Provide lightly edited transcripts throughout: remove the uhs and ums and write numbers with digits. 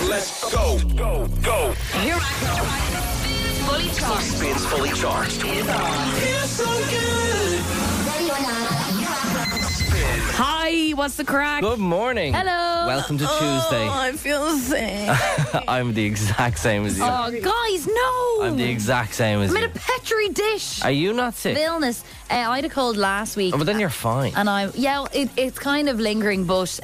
Let's go. Go. Go. Here I go. Fully charged. Spins Fully Charged. Is on. Feels so good. Ready or not, here I go. Spin. Hi, what's the crack? Good morning. Hello. Welcome to Tuesday. I feel sick. I'm the exact same as you. Oh, guys, no. I'm the exact same as I'm in you. a petri dish. Are you not sick? Illness. I had a cold last week. Oh, but then you're fine. And it's kind of lingering, but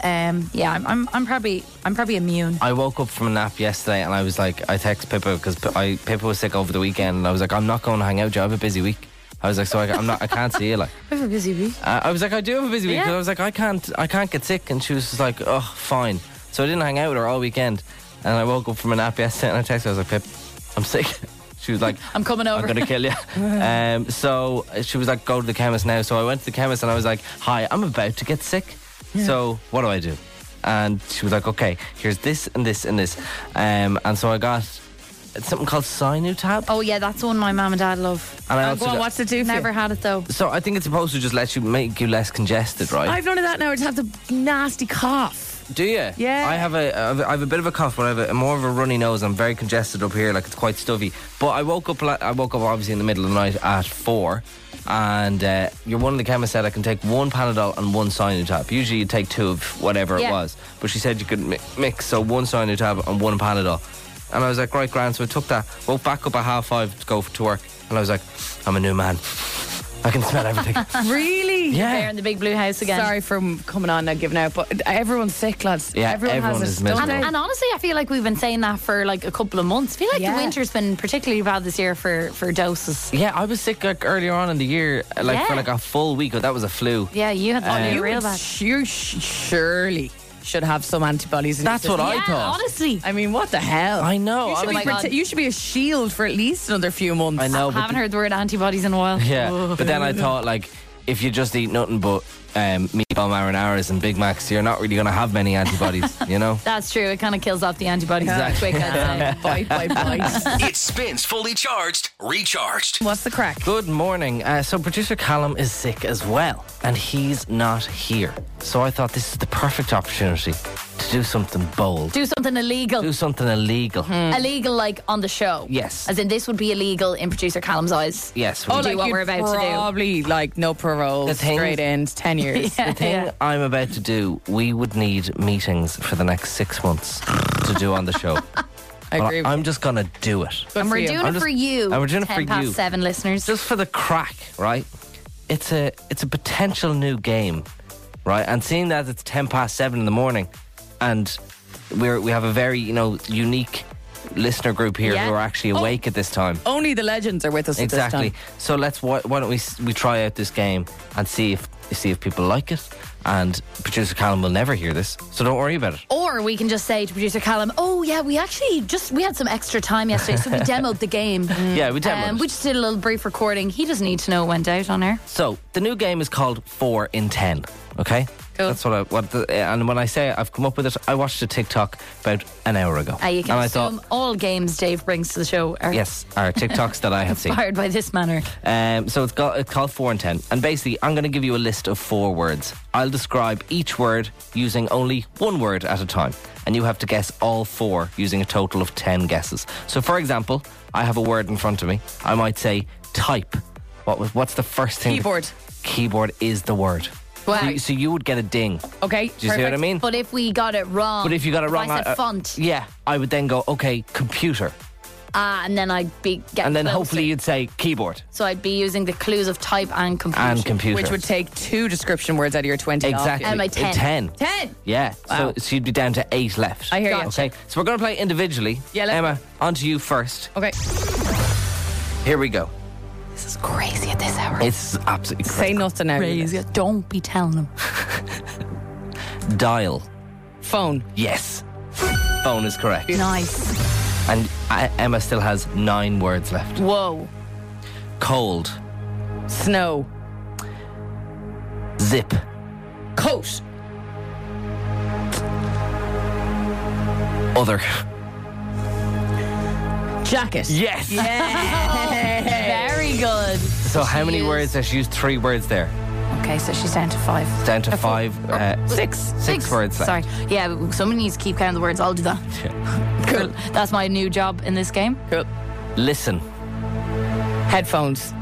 I'm probably immune. I woke up from a nap yesterday and I was like, I text Pippa because Pippa was sick over the weekend and I was like, I'm not going to hang out. I have a busy week. I was like, so I can't see you. Like, I have a busy week. I was like, I do have a busy week. Yeah. But I was like, I can't get sick. And she was just like, oh, fine. So I didn't hang out with her all weekend. And I woke up from a nap yesterday and I texted her. I was like, Pip, I'm sick. She was like, I'm coming over. I'm going to kill you. So she was like, go to the chemist now. So I went to the chemist and I was like, hi, I'm about to get sick. Yeah. So what do I do? And she was like, okay, here's this and this and this. And so I got something called Sinutab. Oh yeah, that's one my mum and dad love. And I also got- what's it do for Never you? had it though. So I think it's supposed to just make you less congested, right? I've none of that now. I just have the nasty cough. Do you? Yeah. I have a bit of a cough, but I have more of a runny nose. I'm very congested up here, like it's quite stuffy. But I woke up obviously in the middle of the night at 4, and you're one of the chemists said I can take one Panadol and one Sinutab. Usually you take two of whatever it was, but she said you could mix, so one Sinutab and one Panadol. And I was like, right, grand. So I took that, woke back up at 5:30 to go to work, and I was like, I'm a new man. I can smell everything. Really? Yeah. There in the big blue house again. Sorry for coming on now, giving out, but everyone's sick, lads. Yeah, everyone everyone has is it. Don't miserable. they? And honestly, I feel like we've been saying that for like a couple of months. I feel like Yeah. the winter's been particularly bad this year for doses. Yeah, I was sick like earlier on in the year, for like a full week. That was a flu. Yeah, you had the You real would bad. surely should have some antibodies in That's your what system. I thought. Honestly. I mean, what the hell? I know. You I should, was be my God. you should be a shield for at least another few months. I know, I haven't heard the word antibodies in a while. Yeah, but then I thought, like, if you just eat nothing but meatball marinaras and Big Macs, you're not really going to have many antibodies, you know? That's true. It kind of kills off the antibodies that quick, I'd say. Bite by bite. It spins Fully Charged, Recharged. What's the crack? Good morning. So producer Callum is sick as well, and he's not here. So I thought this is the perfect opportunity to do something bold. Do something illegal. Do something illegal. Illegal, like on the show. Yes. As in, this would be illegal in producer Callum's eyes. Yes. Oh, we do do. what we're about to do. Probably like no parole, The thing- straight in, 10 years. Yeah, The thing I'm about to do, we would need meetings for the next 6 months to do on the show. I But agree with I'm just going to do it. Good And for we're you. doing I'm it just- for you. and we're doing it for 10 past you. 7, listeners. Just for the crack, right? It's a potential new game, right? And seeing that it's 10 past 7 in the morning, and we have a very unique listener group here Yeah. who are actually awake at this time. Only the legends are with us Exactly. at this time. So why don't we try out this game and see if people like it. And producer Callum will never hear this, so don't worry about it. Or we can just say to producer Callum, oh yeah, we actually we had some extra time yesterday, so we demoed the game. Yeah, we demoed it. We just did a little brief recording. He doesn't need to know it went out on air. So the new game is called 4 in 10. Okay, Cool. That's and when I say I've come up with it, I watched a TikTok about an hour ago, You can and I assume thought, all games Dave brings to the show are yes, are TikToks that I have seen. inspired by this manner. So it's called 4 in 10, and basically I'm going to give you a list of 4 words. I'll describe each word using only one word at a time, and you have to guess all 4 using a total of 10 guesses. So, for example, I have a word in front of me. I might say type. What's the first thing? Keyboard. Keyboard is the word. Wow. So you would get a ding. Okay. Do you see what I mean? But if we got it wrong, But if you got it wrong, I said font, yeah, I would then go, okay, computer, and then I'd be getting and then closer. hopefully you'd say keyboard So I'd be using the clues of type and computer. and computer, Which would take 2 description words out of your 20. exactly. And my 10. 10. 10. Yeah. Wow. So you'd be down to 8 left. I hear you. Okay. So we're going to play individually. Yeah, let's Emma, on to you first. Okay. Here we go. This is crazy at this hour. It's absolutely Say crazy. nothing now. Crazy. Don't be telling them. Dial. Phone. Yes. Phone is correct. Nice. And Emma still has 9 words left. Whoa. Cold. Snow. Zip. Coat. Other. Jacket. Yes. Very good. So how many She words? There's used 3 words there. Okay. Okay, so she's down to 5. Down to 5. Six. Words left. Sorry. Yeah, someone needs to keep counting the words. I'll do that. Cool. That's my new job in this game. Cool. Listen. Headphones.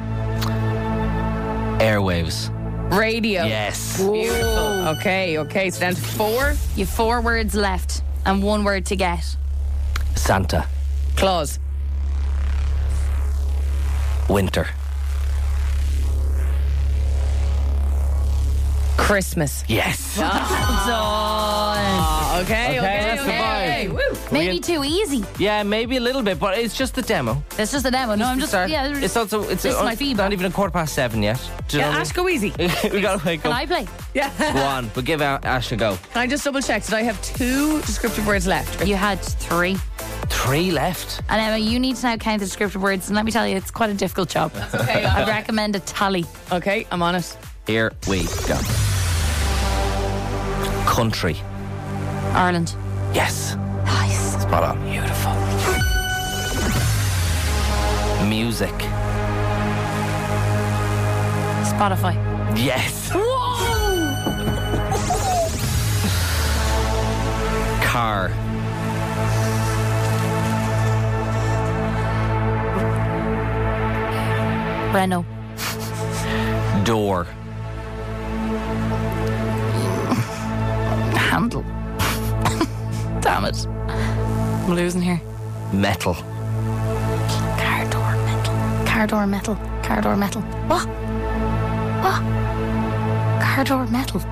Airwaves. Radio. Yes. Beautiful. Okay. So down to 4. You've 4 words left and 1 word to get. Santa. Claus. Winter. Christmas. Yes. Done. Okay, that's the vibe. Woo. Maybe too easy. Yeah, maybe a little bit, but it's just the demo. That's just a demo. No, I'm just Start. yeah. It's also it's this is my feedback. not even a 7:15 yet. Do you know Yeah, what Ash, go easy. I mean? We gotta wake Can up. I play? Yeah. Go on, but give Ash a go. Can I just double check? Did I have 2 descriptive words left? You had 3. 3 left. And Emma, you need to now count the descriptive words. And let me tell you, it's quite a difficult job. Okay. I'd recommend a tally. Okay, I'm on it. Here we go. Country. Ireland. Yes. Nice. Spot on. Beautiful. Music. Spotify. Yes. Car. Renault. Door. Handle. Damn it. I'm losing here. Metal. Car door metal. Car door metal. Car door metal. What? Car door metal.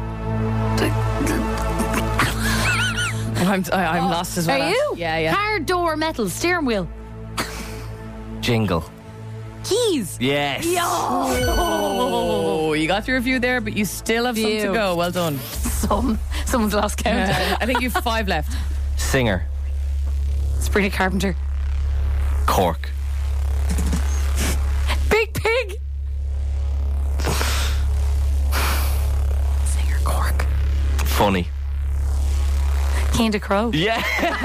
I'm lost as well. Are you? Yeah. Car door metal. Steering wheel. Jingle. Keys. Yes. Oh, you got through a few there, but you still have some to Phew. go. Well done. Someone's lost count. I think you've 5 left. Singer. Sabrina Carpenter. Cork. Big Pig. Singer Cork. Funny. Candy Crow. Yeah.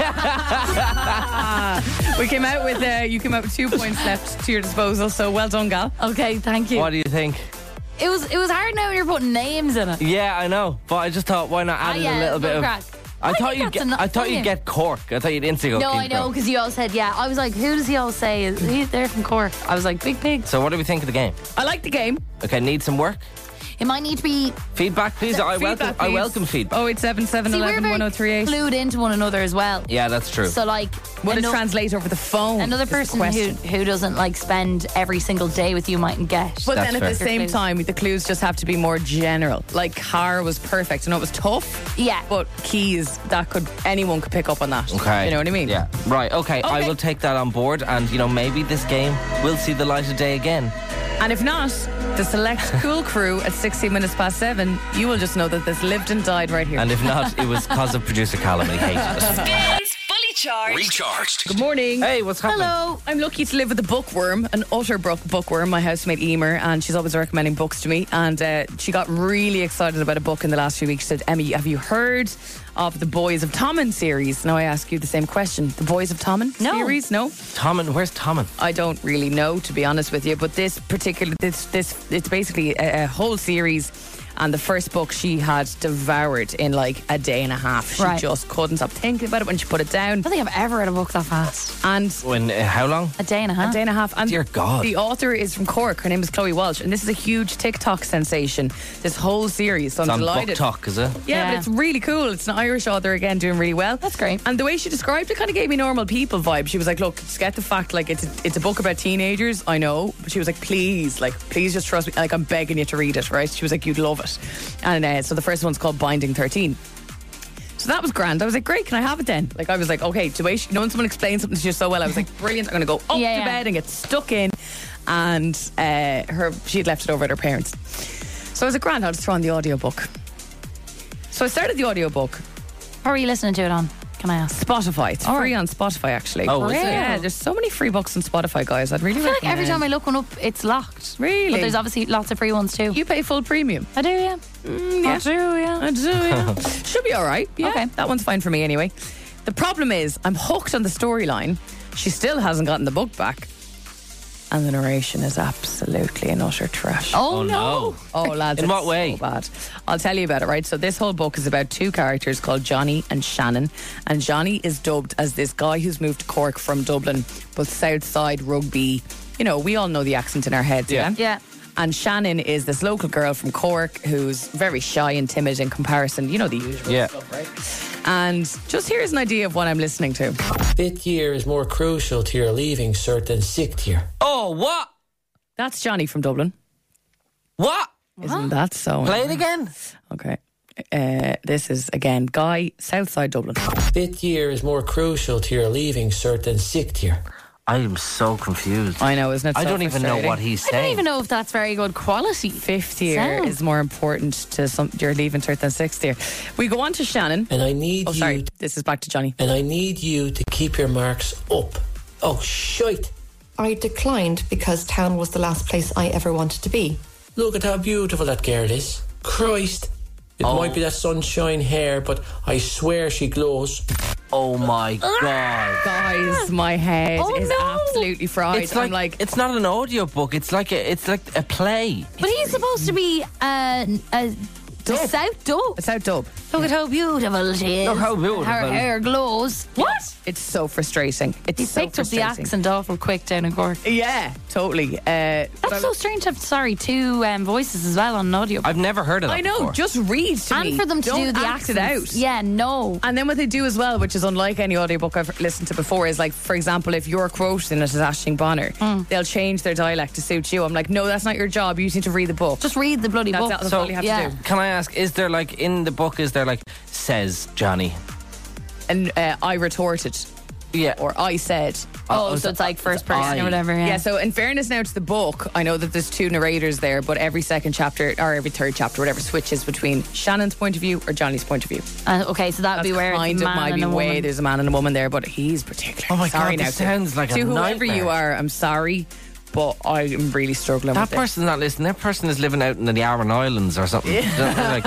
We came out with you came out with 2 points left to your disposal. So well done, gal. Okay, thank you. What do you think? It was hard now when you're putting names in it. Yeah, I know, but I just thought, why not add in a little bit of? crack. I thought think that's I thought you'd enough. get Cork. I thought you'd instantly go. No, King I know, Crow. because you all said, yeah. I was like, who does he all say? Is he there from Cork? I was like, Big Pig. So what do we think of the game? I like the game. Okay, need some work. It might need to be. Feedback, please. I welcome feedback. 0877 See, we're 11 very 1038. glued into one another as well. Yeah, that's true. So, like, Would it ano- translate over the phone? another is the person question. who doesn't like spend every single day with you mightn't get. But That's then at fair. the same Clues. time, the clues just have to be more general. Like car was perfect. I know it was tough. Yeah. But keys, anyone could pick up on that. Okay. You know what I mean? Yeah. Right. Okay. I Okay. will take that on board, and maybe this game will see the light of day again. And if not, the select cool crew at 16 minutes past 7, you will just know that this lived and died right here. And if not, it was because of producer Callum. He hated it. Spins Fully Charged. Recharged. Good morning. Hey, what's happening? Hello. I'm lucky to live with a bookworm, an utter bookworm, my housemate Emer, and she's always recommending books to me. And she got really excited about a book in the last few weeks. She said, Emmy, have you heard of the Boys of Tommen series? Now I ask you the same question. The Boys of Tommen No. series? No? Tommen, where's Tommen? I don't really know, to be honest with you. But this particular, it's basically a whole series. And the first book she had devoured in like a day and a half. She Right. just couldn't stop thinking about it when she put it down. I don't think I've ever read a book that fast. And When? How long? A day and a half. a day and a half. And Dear God. the author is from Cork. Her name is Chloe Walsh, and this is a huge TikTok sensation. This whole series, so It's I'm on delighted. Book Talk, is it? Yeah, but Yeah. it's really cool. It's an Irish author again, doing really well. That's great. And the way she described it kind of gave me normal people vibe. She was like, "Look, just get the fact, like it's a book about teenagers. I know," but she was like, "Please just trust me. Like I'm begging you to read it, right?" She was like, "You'd love it." And so the first one's called Binding 13. So that was grand. I was like, great, can I have it then? Like, I was like, okay, when someone explains something to you so well, I was like, brilliant, I'm going to go up Yeah, to yeah. bed and get stuck in. And she had left it over at her parents. So I was like, grand, I'll just throw on the audiobook. So I started the audiobook. How are you listening to it on? Can I ask? Spotify. It's Oh. free on Spotify, actually. Oh, is it? Yeah, there's so many free books on Spotify, guys. I'd really I feel like recommend. every time I look one up, it's locked. Really? But there's obviously lots of free ones too. You pay full premium. I do, yeah. Yeah. I do, yeah. I do, yeah. Should be all right. Yeah, Okay. that one's fine for me anyway. The problem is, I'm hooked on the storyline. She still hasn't gotten the book back. And the narration is absolutely an utter trash. Oh, Oh, no. no. Oh, lads. In it's what way? So bad. I'll tell you about it, right? So this whole book is about two characters called Johnny and Shannon. And Johnny is dubbed as this guy who's moved to Cork from Dublin, but Southside rugby. You know, we all know the accent in our heads, yeah? Yeah. And Shannon is this local girl from Cork who's very shy and timid in comparison. You know the usual Yeah. stuff, right? And just here's an idea of what I'm listening to. Fifth year is more crucial to your leaving cert than sixth year. Oh, what? That's Johnny from Dublin. What? Isn't that so? Play it again. Okay. This is, again, Guy, Southside Dublin. Fifth year is more crucial to your leaving cert than sixth year. I am so confused. I know, isn't it? I so don't even know frustrating? what he's I saying. don't even know if that's very good quality. Fifth year Sound. is more important to your leaving cert than sixth year. We go on to Shannon. And I need Oh, sorry. you. This is back to Johnny. And I need you to keep your marks up. Oh, shite! I declined because town was the last place I ever wanted to be. Look at how beautiful that girl is. Christ! It might be that sunshine hair, but I swear she glows. Oh my God. Guys, my head Oh, is no. absolutely fried. It's I'm like, like, it's not an audio book. It's like a play. But he's supposed to be South Dub. it's out dub. Look at how beautiful she is. Look how beautiful. Her hair glows. What? It's so frustrating. It's He so picked up the frustrating. accent awful quick down in Cork. Yeah, totally. That's so strange to have, two voices as well on an audio. I've never heard of that I know, before. just read to me. And for them to Don't do the act it accents. out. Yeah, no. And then what they do as well, which is unlike any audiobook I've listened to before, is like, for example, if you're quoting it as Aisling Bonner, they'll change their dialect to suit you. I'm like, no, that's not your job. You need to read the book. Just read the bloody book. That's all you have to do. Can I ask, is there like, in the book, is there like, says Johnny? And I retorted, Yeah. or I said. Oh, so it's like first person or whatever. Yeah. Yeah, so in fairness now to the book, I know that there's two narrators there, but every second chapter, or every third chapter, whatever, switches between Shannon's point of view or Johnny's point of view. Okay, so that would That's be where kind it's of man might and be a way woman. there's a man and a woman there, but he's particular. Oh my sorry God, now this sounds like a to whoever nightmare. you are, I'm sorry, but I'm really struggling That with this. person's not listening. That person is living out in the Aran Islands or something. Like,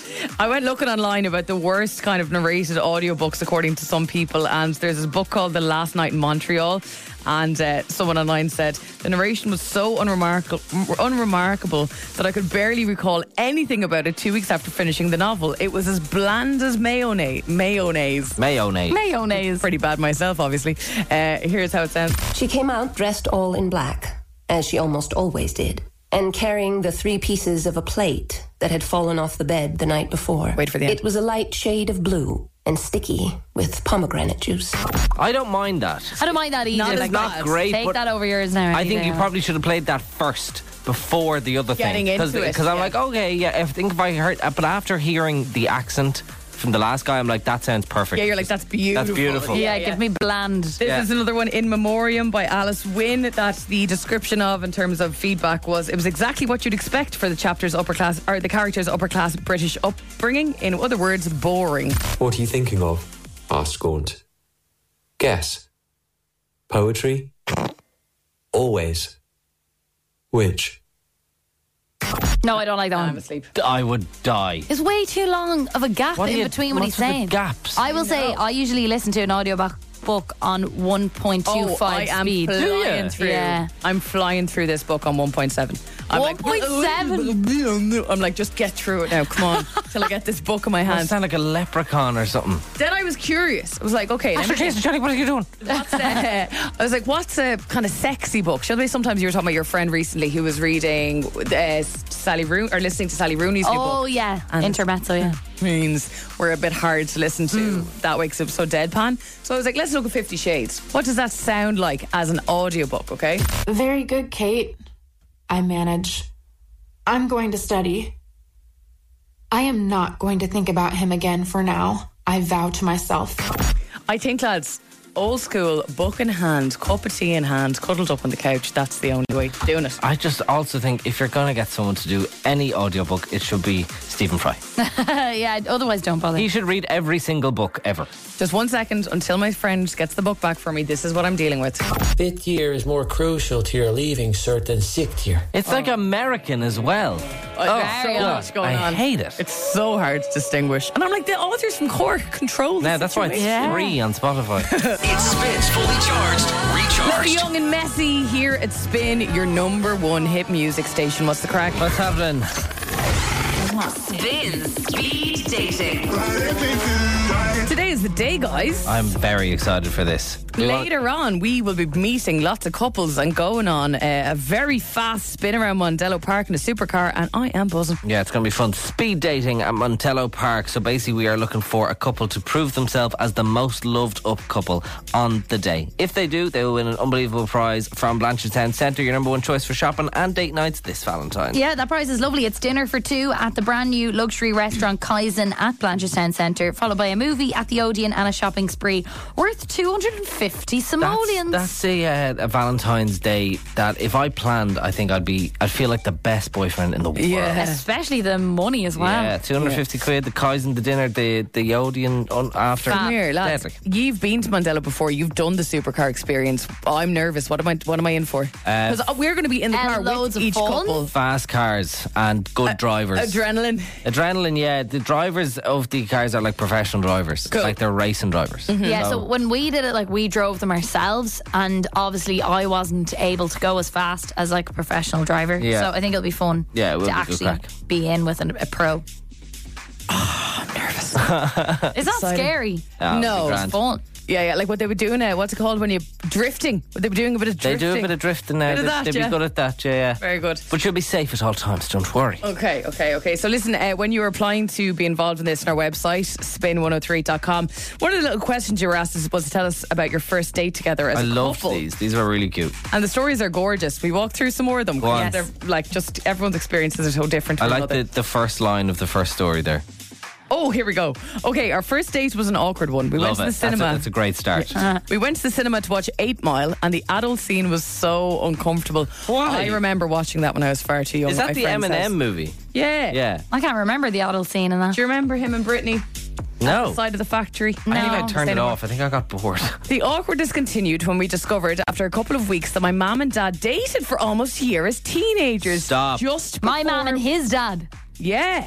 I went looking online about the worst kind of narrated audiobooks according to some people, and there's this book called The Last Night in Montreal, and someone online said the narration was so unremarkable that I could barely recall anything about it 2 weeks after finishing the novel. It was as bland as mayonnaise. mayonnaise. Mayonnaise. Pretty bad myself, obviously. Here's how it sounds. She came out dressed all in black, as she almost always did, and carrying the 3 pieces of a plate that had fallen off the bed the night before. Wait for the end. It was a light shade of blue and sticky with pomegranate juice. I don't mind that. I don't mind that either. Not as Like, bad. Great, Take but that over yours now. I think Anita. you probably should have played that first before the other Getting thing. into it, Because I'm yeah. like, okay, yeah, if I heard, but after hearing the accent from the last guy, I'm like, that sounds perfect. Yeah, you're like, that's beautiful. That's beautiful. Yeah, give me bland. This Yeah. is another one, In Memoriam by Alice Wynne, that the description of, in terms of feedback, was it was exactly what you'd expect for the chapter's upper class, or the character's upper class British upbringing. In other words, boring. What are you thinking of? Asked Gaunt. Guess. Poetry? Always. Which? No, I don't like that I'm one. asleep. I would die. It's way too long of a gap What are in you- between what he's what's with the saying. gaps? I will say, I usually listen to an audiobook on 1.25 I am speed. flying through. Yeah. I'm flying through this book on 1.7. I'm 1.7? I'm like, just get through it now. Come on, till I get this book in my I hand. sound like a leprechaun or something. Then I was curious. I was like, okay, let me Jason, Johnny, what are you doing? I was like, what's a kind of sexy book? Shall we? Sometimes you were talking about your friend recently who was reading Sally Rooney, or listening to Sally Rooney's new book. Oh, yeah. And- Intermezzo, yeah. Means were a bit hard to listen to that way because it was so deadpan. So I was like, let's look at 50 Shades. What does that sound like as an audiobook, okay? Very good, Kate. I manage. I'm going to study. I am not going to think about him again for now. I vow to myself. I think, lads, old school, book in hand, cup of tea in hand, cuddled up on the couch, that's the only way of doing it. I just also think if you're going to get someone to do any audiobook, it should be Stephen Fry. Yeah, otherwise don't bother. He should read every single book ever. Just 1 second until my friend gets the book back for me. This is what I'm dealing with. 5th year is more crucial to your leaving cert than 6th year. It's like American as well. There's so much going I on. hate it. It's so hard to distinguish. And I'm like, the authors from Cork control the Now, that's why it's situation. free on Spotify. It spins fully charged, recharged. Young and Messy here at Spin, your number one hit music station. What's the crack? What's happening? Spin Speed Dating. Today is the day, guys. I'm very excited for this. Later on, we will be meeting lots of couples and going on a very fast spin around Mondello Park in a supercar, and I am buzzing. Yeah, it's going to be fun. Speed dating at Montello Park. So basically, we are looking for a couple to prove themselves as the most loved up couple on the day. If they do, they will win an unbelievable prize from Blanchardstown Centre, your number one choice for shopping and date nights this Valentine's. Yeah, that prize is lovely. It's dinner for two at the brand new luxury restaurant Kaizen at Blanchardstown Centre, followed by a movie at the Odeon and a shopping spree worth 250 simoleons. That's a Valentine's Day that if I planned, I think I'd feel like the best boyfriend in the world. Yeah. Especially the money as well. Yeah, 250 quid, the Kaizen, the dinner, the Odeon after. Come here, lads. Deadly. You've been to Mondello before. You've done the supercar experience. I'm nervous. What am I in for? Because we're going to be in the car loads with of each fun. couple. Fast cars and good drivers. Adrenaline. Yeah. The drivers of the cars are like professional drivers. Cool. Like they're racing drivers. Yeah, so when we did it, like we drove them ourselves, and obviously I wasn't able to go as fast as like a professional driver. Yeah. So I think it'll be fun Yeah, it will to be good actually crack. be in with a pro. I'm nervous. It's not Exciting. scary. Oh, No, it'll be It's grand. fun. Yeah, like what they were doing. What's it called when you're drifting? They were doing a bit of They drifting. do a bit of drifting now. Bit of that, They'd yeah. be good at that, yeah. Very good. But you'll be safe at all times, don't worry. Okay. So listen, when you were applying to be involved in this on our website, spin103.com, one of the little questions you were asked was to tell us about your first date together as I a love couple. these. These are really cute. And the stories are gorgeous. We walked through some more of them. Go on. Yeah, they're like just everyone's experiences are so different. I from like another. the first line of the first story there. Oh, here we go. Okay, our first date was an awkward one. We went Love to it. the cinema. That's a great start. We went to the cinema to watch 8 Mile, and the adult scene was so uncomfortable. Why? I remember watching that when I was far too young. Is at that my the friend's Eminem house. movie? Yeah. Yeah. I can't remember the adult scene in that. Do you remember him and Brittany? No. Side of the factory. I think I turned it off. I think I got bored. The awkwardness continued when we discovered after a couple of weeks that my mum and dad dated for almost a year as teenagers. Stop. Just My before- mum and his dad. Yeah.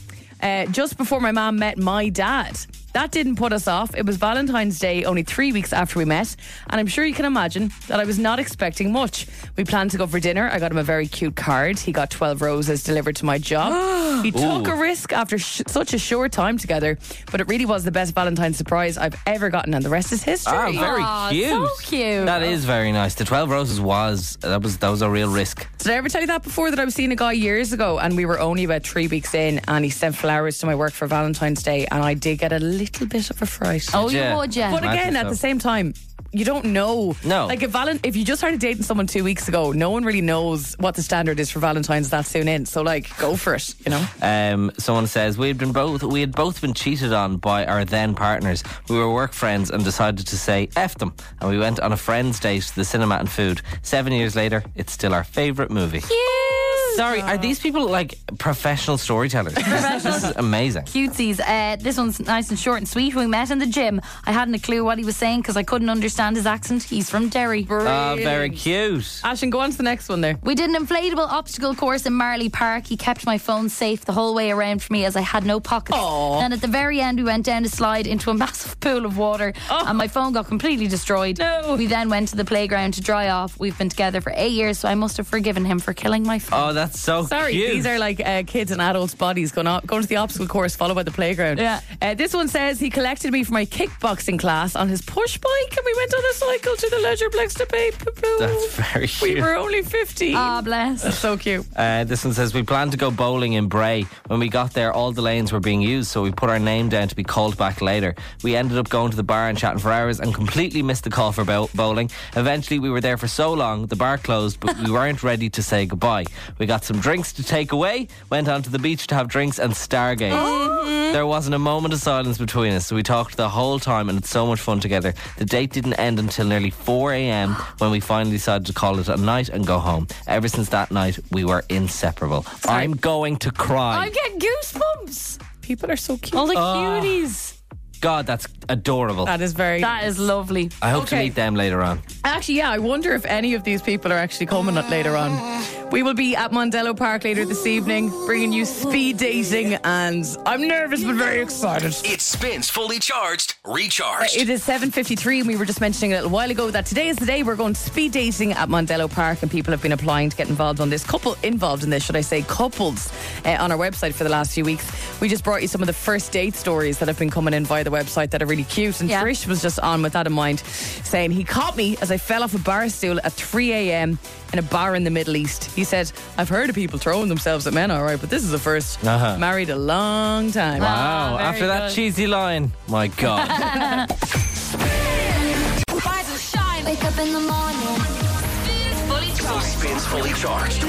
Just before my mum met my dad. That didn't put us off. It was Valentine's Day only 3 weeks after we met, and I'm sure you can imagine that I was not expecting much. We planned to go for dinner. I got him a very cute card. He got 12 roses delivered to my job. He took a risk after such a short time together, but it really was the best Valentine's surprise I've ever gotten, and the rest is history. Ah, very Aw, cute. so cute. That is very nice. The 12 Roses was a real risk. Did I ever tell you that before, that I was seeing a guy years ago and we were only about 3 weeks in, and he sent flowers to my work for Valentine's Day, and I did get a little bit of a fright. Oh, Yeah. you would, yeah. But again, Imagine at so. the same time, you don't know. No. Like if you just started dating someone 2 weeks ago, no one really knows what the standard is for Valentine's that soon in. So like, go for it, you know? Someone says we had both been cheated on by our then partners. We were work friends and decided to say F them, and we went on a friend's date to the cinema and food. 7 years later, it's still our favourite movie. Sorry, are these people like professional storytellers? This is amazing. Cutesies. This one's nice and short and sweet. We met in the gym. I hadn't a clue what he was saying because I couldn't understand his accent. He's from Derry. Oh, very cute. Ashton, go on to the next one there. We did an inflatable obstacle course in Marley Park. He kept my phone safe the whole way around for me as I had no pockets. Aww. And at the very end, we went down a slide into a massive pool of water, and my phone got completely destroyed. No. We then went to the playground to dry off. We've been together for 8 years, so I must have forgiven him for killing my phone. Oh, that's so Sorry, cute. these are like kids in adults' bodies going to the obstacle course followed by the playground. Yeah. This one says he collected me for my kickboxing class on his push bike, and we went on a cycle to the Leisureblocks to pay. That's very cute. We were only 15. Ah, bless. That's so cute. This one says we planned to go bowling in Bray. When we got there, all the lanes were being used, so we put our name down to be called back later. We ended up going to the bar and chatting for hours and completely missed the call for bowling. Eventually, we were there for so long, the bar closed, but we weren't ready to say goodbye. We got got some drinks to take away, went onto the beach to have drinks and stargaze. There wasn't a moment of silence between us, so we talked the whole time, and it's so much fun together. The date didn't end until nearly 4 a.m. when we finally decided to call it a night and go home. Ever since that night, we were inseparable. I'm going to cry. I'm getting goosebumps. People are so cute. All the cuties. God, that's adorable. That is very. That is lovely. I hope to meet them later on. Actually, yeah, I wonder if any of these people are actually coming later on. We will be at Mondello Park later this evening, bringing you speed dating, and I'm nervous but very excited. It spins fully charged, recharged. It is 7:53, and we were just mentioning a little while ago that today is the day we're going speed dating at Mondello Park, and people have been applying to get involved on this. Couples on our website for the last few weeks. We just brought you some of the first date stories that have been coming in via the website that are really cute, and Trish was just on with that in mind, saying he caught me as I fell off a bar stool at 3 a.m. in a bar in the Middle East. He said, I've heard of people throwing themselves at men, all right, but this is the first. Married a long time. Wow, after that cheesy line, my God. Rise and shine. Wake up in the morning. Fully charged. Spins fully charged.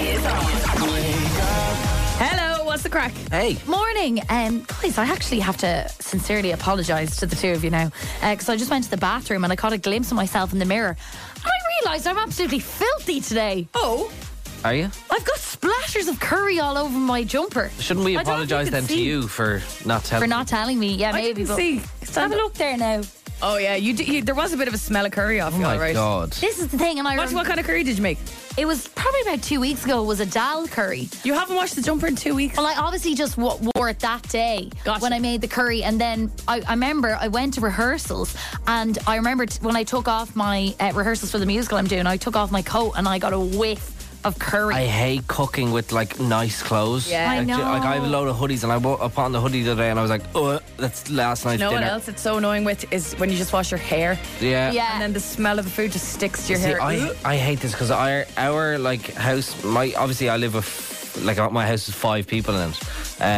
Hello, what's the crack? Hey. Morning. Guys, I actually have to sincerely apologise to the two of you now, because I just went to the bathroom and I caught a glimpse of myself in the mirror. And I realised I'm absolutely filthy today. Oh. Are you? I've got splatters of curry all over my jumper. Shouldn't we I don't apologise even then to see. you for not telling For not telling me. Yeah, I maybe. didn't but see. Have a look there now. Oh, yeah, there was a bit of a smell of curry off Oh you, all my right? God. This is the thing, and What kind of curry did you make? It was probably about 2 weeks ago. It was a dal curry. You haven't washed the jumper in 2 weeks? Well, I obviously just wore it that day Gotcha. when I made the curry, and then I remember I went to rehearsals, and I remember when I took off my rehearsals for the musical I'm doing, I took off my coat and I got a whiff of curry. I hate cooking with like nice clothes. Yeah. I know. Like I have a load of hoodies, and I woke up on the hoodie the other day, and I was like, oh, that's last night's You know dinner. what else it's so annoying with is when you just wash your hair, Yeah. Yeah. and then the smell of the food just sticks to your See, hair. I hate this because our like house, obviously I live with like my house is 5 people in it,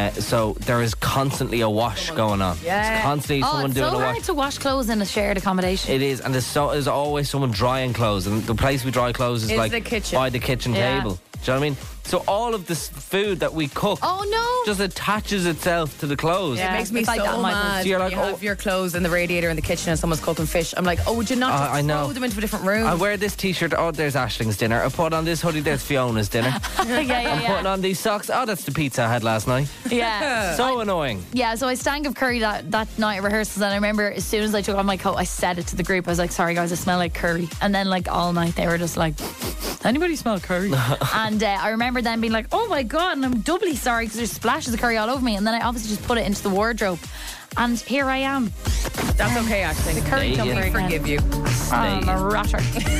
so there is constantly a wash going on. Yeah. It's constantly someone it's doing so a hard wash. to wash clothes in a shared accommodation. It is, and there's always someone drying clothes, and the place we dry clothes is Is like the kitchen. by the kitchen Yeah. table. Do you know what I mean? So all of this food that we cook Oh no! just attaches itself to the clothes. It makes me it's like so that in my mad. house. So you're when like, you have your clothes in the radiator in the kitchen and someone's cooking fish. I'm like, oh, would you not just I know. throw them into a different room? I wear this t-shirt. Oh, there's Ashling's dinner. I put on this hoodie. There's Fiona's dinner. yeah. I'm putting on these socks. Oh, that's the pizza I had last night. Yeah. So annoying. Yeah, so I stank of curry that night at rehearsals, and I remember as soon as I took off my coat, I said it to the group. I was like, sorry guys, I smell like curry. And then like all night they were just like, anybody smell curry? And I remember them being like, oh my God, and I'm doubly sorry because there's splashes of curry all over me. And then I obviously just put it into the wardrobe. And here I am. That's okay, actually. The curry There you jumper go. again. Forgive you. I'm a rotter.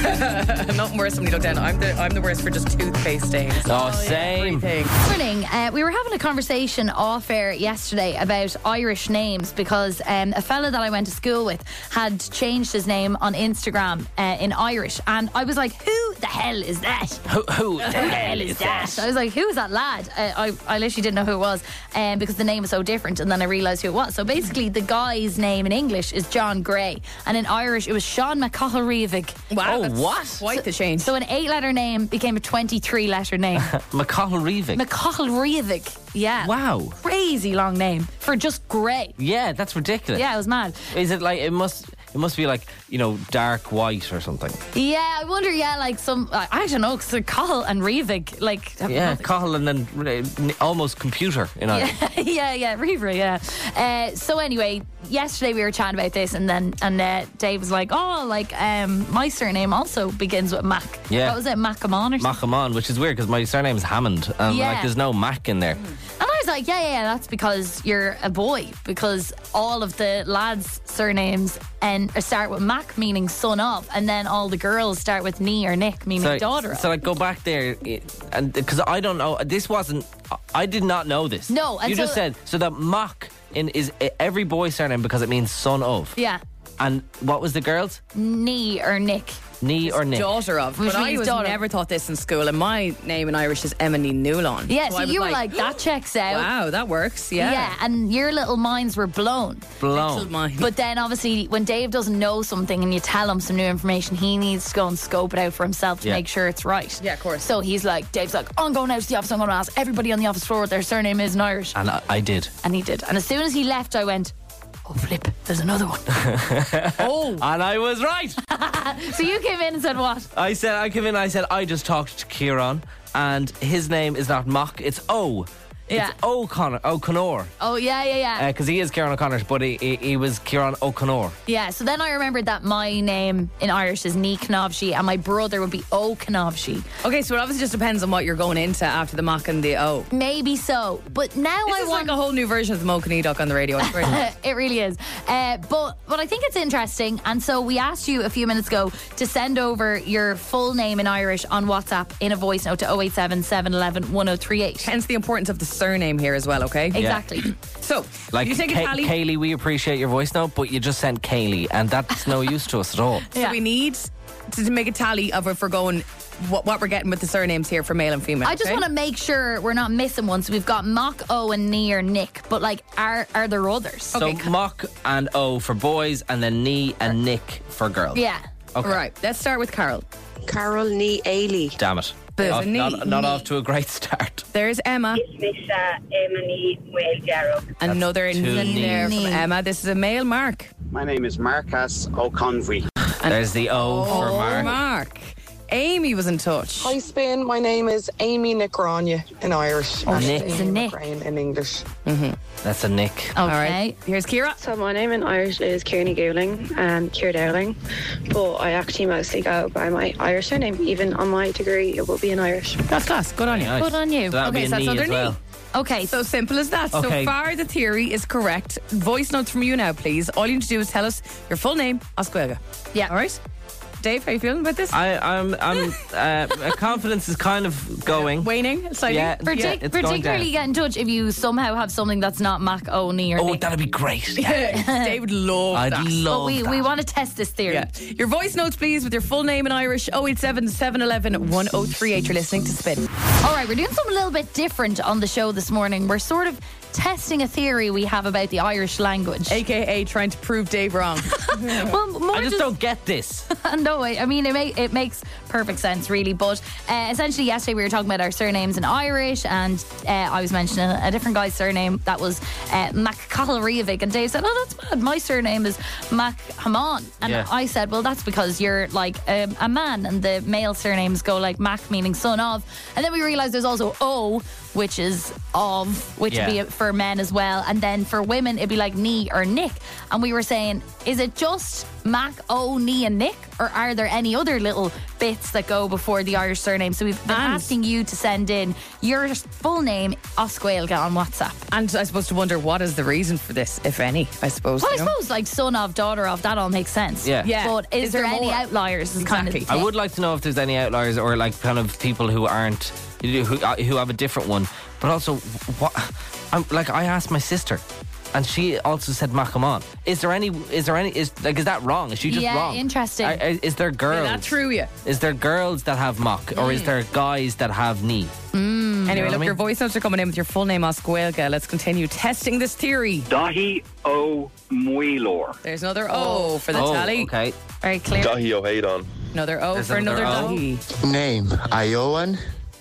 Nothing worse when you look down. I'm the worst for just toothpaste stains. Oh, same. Everything. Morning. We were having a conversation off air yesterday about Irish names because a fella that I went to school with had changed his name on Instagram in Irish, and I was like, who the hell is that? Who the hell is that? I was like, who is that lad? I literally didn't know who it was because the name was so different, and then I realised who it was. So basically the guy's name in English is John Gray, and in Irish it was Sean McCahill-Reevig. Wow, Oh, that's what? quite the change. So an 8-letter name became a 23-letter name. McCahill-Reevig. McCahill-Reevig. Yeah. Wow. Crazy long name for just Gray. Yeah, that's ridiculous. Yeah, it was mad. Is it like it must be like, you know, dark white or something? Yeah, I wonder. Yeah, like some I don't know, because Cahill and Reevig, like Yeah, Cahill and then almost computer, you know. yeah, Reevig. Yeah. So anyway, yesterday we were chatting about this, and Dave was like, "Oh, like my surname also begins with Mac." Yeah. What was it, Macamon or something? Macamon, which is weird because my surname is Hammond, and Yeah. like there's no Mac in there. And I was like, yeah, that's because you're a boy, because all of the lads' surnames start with Mac, meaning son of, and then all the girls start with Nee or Nick, meaning daughter of. So like go back there, and because I don't know, I did not know this. No, and you just so- said so that Mac is every boy's surname because it means son of. Yeah. And what was the girls? Nee or Nick. Nee or Nick? Daughter of. Which But I means was daughter. never taught this in school, and my name in Irish is Emily Newlon. Yeah, So so I was you were like, that checks out. wow, that works. Yeah. Yeah, and your little minds were blown. Little mind. But then obviously when Dave doesn't know something and you tell him some new information, he needs to go and scope it out for himself to Yeah. make sure it's right. Yeah, of course. So Dave's like, I'm going out to the office, I'm going to ask everybody on the office floor what their surname is in Irish. And I did. And he did. And as soon as he left, I went, oh, flip, there's another one. Oh. And I was right. So you came in and said what? I came in, I said, I just talked to Kieran, and his name is not Mock, it's O. Yeah. It's O'Connor. Oh, yeah. Because he is Kieran O'Connor, but he was Kieran O'Connor. Yeah, so then I remembered that my name in Irish is Ní Cnobhsí and my brother would be O Cnobhsí. Okay, so it obviously just depends on what you're going into after the mock and the O. Maybe so. But now This I is want like a whole new version of the Mocha Needok on the radio. I swear. it really is. But I think it's interesting. And so we asked you a few minutes ago to send over your full name in Irish on WhatsApp in a voice note to 087 711 1038. Hence the importance of the surname here as well, okay? Exactly. So, Like, you take a tally. Kaylee, we appreciate your voice note, but you just sent Kaylee, and that's no use to us at all. So we need to make a tally of if we're going, what we're getting with the surnames here for male and female. I just okay? want to make sure we're not missing one. So we've got Mock, O, and Nee or Nick. But like, are there others? So Mock and O for boys, and then Nee and Nick for girls. Yeah. Okay. Right, let's start with Carol. Carol Ní Ailey. Damn it. There's a Nee. Not off to a great start. There's Emma. Misha, Emily, Will, Gerald. Another two Nee there from Nee. Emma. This is a male Mark. My name is Marcus O'Convey. There's the O for Mark. Amy was in touch. Hi, Spin. My name is Amy Nicrania in Irish. Oh, Nick. it's a Nick. Nick. In English. That's a Nick. Okay. All right. Here's Kira. So my name in Irish is Kearney Gouling and Keir Dowling, but I actually mostly go by my Irish surname. Even on my degree, it will be in Irish. That's class. Good on you. Nice. Good on you. So that'll Okay, be so a that's Nee other as well. Okay. So simple as that. Okay. So far, the theory is correct. Voice notes from you now, please. All you need to do is tell us your full name, Oscuelga. Yeah. All right? Dave, how you feeling about this? I'm confidence is kind of going. Waning slightly? Yeah, it's going Particularly down. get in touch if you somehow have something that's not Mac, O, Nee or Oh, Nick. that'd be great. Dave would love I'd that. love But we that. want to test this theory. Yeah. Your voice notes, please, with your full name in Irish. 087 711 1038. You're listening to Spin. All right, we're doing something a little bit different on the show this morning. We're sort of testing a theory we have about the Irish language. AKA trying to prove Dave wrong. Well, more I just don't get this. No, I mean, it makes perfect sense, really. But essentially, yesterday we were talking about our surnames in Irish, and I was mentioning a different guy's surname that was MacCallarivig, and Dave said, "Oh, that's mad. My surname is MacHaman," and Yeah. I said, "Well, that's because you're like a man, and the male surnames go like Mac, meaning son of." And then we realised there's also O, which is of, which would be for men as well, and then for women it'd be like Nee or Nick. And we were saying, is it just Mac, O, Nee and Nick, or are there any other little bits that go before the Irish surname? So we've been asking you to send in your full name, Oscuelga, on WhatsApp. And I suppose to wonder, what is the reason for this, if any, I suppose. Well, I you know? suppose like son of, daughter of, that all makes sense. Yeah. Yeah. But is there any more? outliers? Is kind of the Exactly. I thing. would like to know if there's any outliers or like kind of people who aren't who have a different one. But also, what? I asked my sister, and she also said Macaman. Is that wrong? Is she just wrong? Interesting. Is there girls? That's true, yeah. Is there girls that have Mock, or is there guys that have Nee? Anyway, what I look, mean? your voice notes are coming in with your full name, Oscuelga. Let's continue testing this theory. Dahi O Muilor. There's another O for the tally. Okay. Very clear. Dahi O'Haidan. Another O There's for another another O. Dahi. Name Iowan.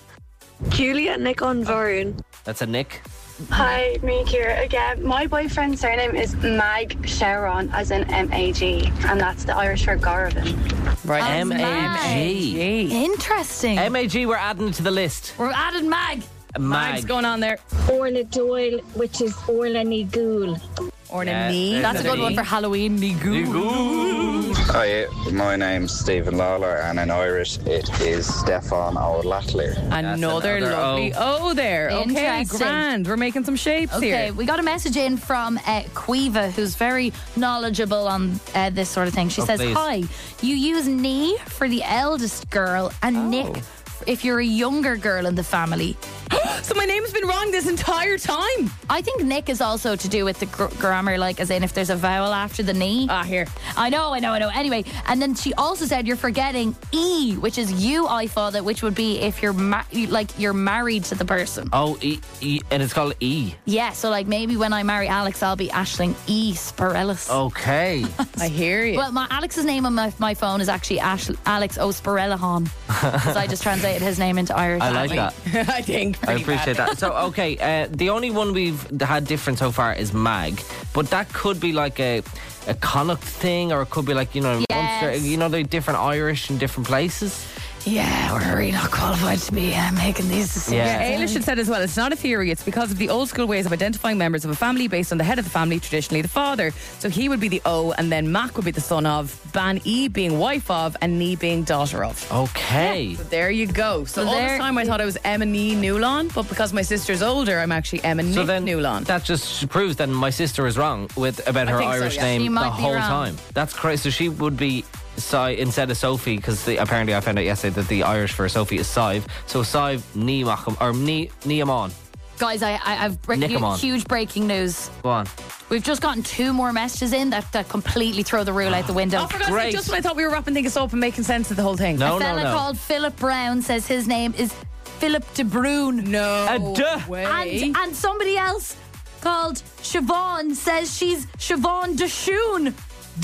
Julia Nick Vaughan. That's a Nick. Hi, me Kira again. My boyfriend's surname is Mag Sharon, as in M-A-G, and that's the Irish for Garvin. Right. M-A-G. Interesting. M-A-G, we're adding it to the list. We're adding Mag. Mag's going on there. Orla Doyle, which is Orla Ní Gúil. Orna Yeah, Nee. there's That's a good one for Halloween. Hi, my name's Stephen Lawler, and in Irish it is Stefan O'Latler. Another another lovely O there. Okay, Interesting. grand. We're making some shapes Okay, here. we got a message in from Quiva, who's very knowledgeable on this sort of thing. She says, please. "Hi, you use Nee for the eldest girl and Nick if you're a younger girl in the family. So my name's been wrong this entire time. I think Nick is also to do with the grammar, like as in if there's a vowel after the knee. Here. I know. Anyway, and then she also said you're forgetting E, which is you, I thought that, which would be if you're you're married to the person. Oh, E, and it's called E. Yeah, so like maybe when I marry Alex, I'll be Aisling E. Spirellis. Okay. I hear you. Well, Alex's name on my phone is actually Alex O'Spirellahan, because I just translated his name into Irish. I like that. I think. I appreciate that. So, okay, the only one we've had different so far is Mag, but that could be like a Connacht thing, or it could be like, Munster, they're different Irish in different places. Yeah, we're really not qualified to be making these decisions. Yeah, Ailish had said as well, it's not a theory, it's because of the old school ways of identifying members of a family based on the head of the family, traditionally the father. So he would be the O, and then Mac would be the son of, Ban E being wife of, and Nee being daughter of. Okay. Yeah, so there you go. So all this time I thought I was Emma Nee Newlon, but because my sister's older, I'm actually Emma Nick Newlon. That just proves that my sister is wrong about her Irish name the whole time. That's crazy. So she would be instead of Sophie, because apparently I found out yesterday that the Irish for Sophie is Sive. So Sive Niamon. Or Niamon. Guys, I've huge breaking news. Go on. We've just gotten 2 more messages in that completely throw the rule out the window. Oh, for God's sake, just when I thought we were wrapping things up and making sense of the whole thing. A fella called Philip Brown says his name is Philip De Bruyne. No way. And somebody else called Siobhan says she's Siobhan DeShoon.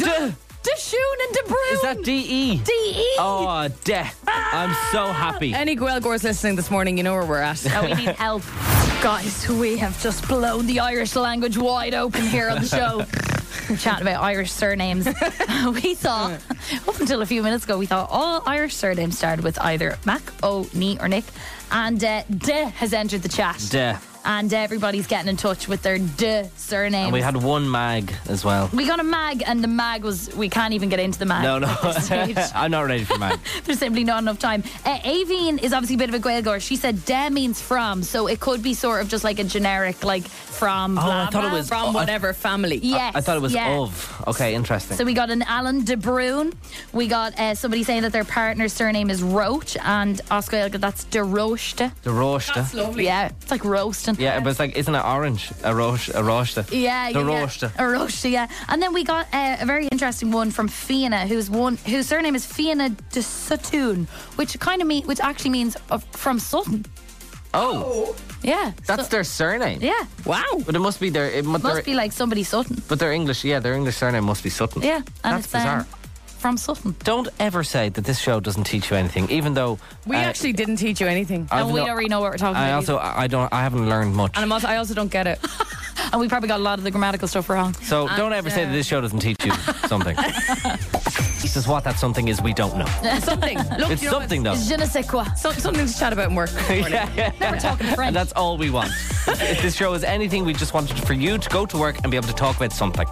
DeShoon and De Bruyne. Is that D-E? D-E. Oh, I'm so happy. Any Gaelgores listening this morning, you know where we're at. Oh, we need help. Guys, we have just blown the Irish language wide open here on the show. We're chatting about Irish surnames. We thought, up until a few minutes ago, we thought all Irish surnames started with either Mac, O, Nee or Nick. And De has entered the chat. De. And everybody's getting in touch with their surnames. And we had one Mag as well. We got a Mag, and the Mag was... We can't even get into the Mag. No. I'm not ready for Mag. There's simply not enough time. Aveen is obviously a bit of a Gaeilgeoir. She said De means from, so it could be sort of just like a generic, like, from blah, I thought it was from whatever family. Yes. I thought it was of. Okay, interesting. So we got an Alan De Bruyne. We got somebody saying that their partner's surname is Roach, and Oscar, that's De Rochte. De Rochte. That's lovely. Yeah, it's like roasting. Yeah, but it's like, isn't it orange? A roche. Yeah, De Rochte. A Rochte, yeah. And then we got a very interesting one from Fianna, whose surname is Fianna de Sutton, which actually means from Sutton. Oh. Yeah. That's their surname? Yeah. Wow. But it must be It must be like somebody Sutton. But their English surname must be Sutton. Yeah. And that's it's bizarre. From Sutton. Don't ever say that this show doesn't teach you anything, even though we actually didn't teach you anything. And we don't really know what we're talking about. I haven't learned much. And I also don't get it. And we probably got a lot of the grammatical stuff wrong. So don't ever say that this show doesn't teach you something. This is what that something is we don't know. Something. Look, it's something though. Je ne sais quoi. Something to chat about in work. Yeah. Never talking French. And that's all we want. If this show is anything, we just wanted for you to go to work and be able to talk about something.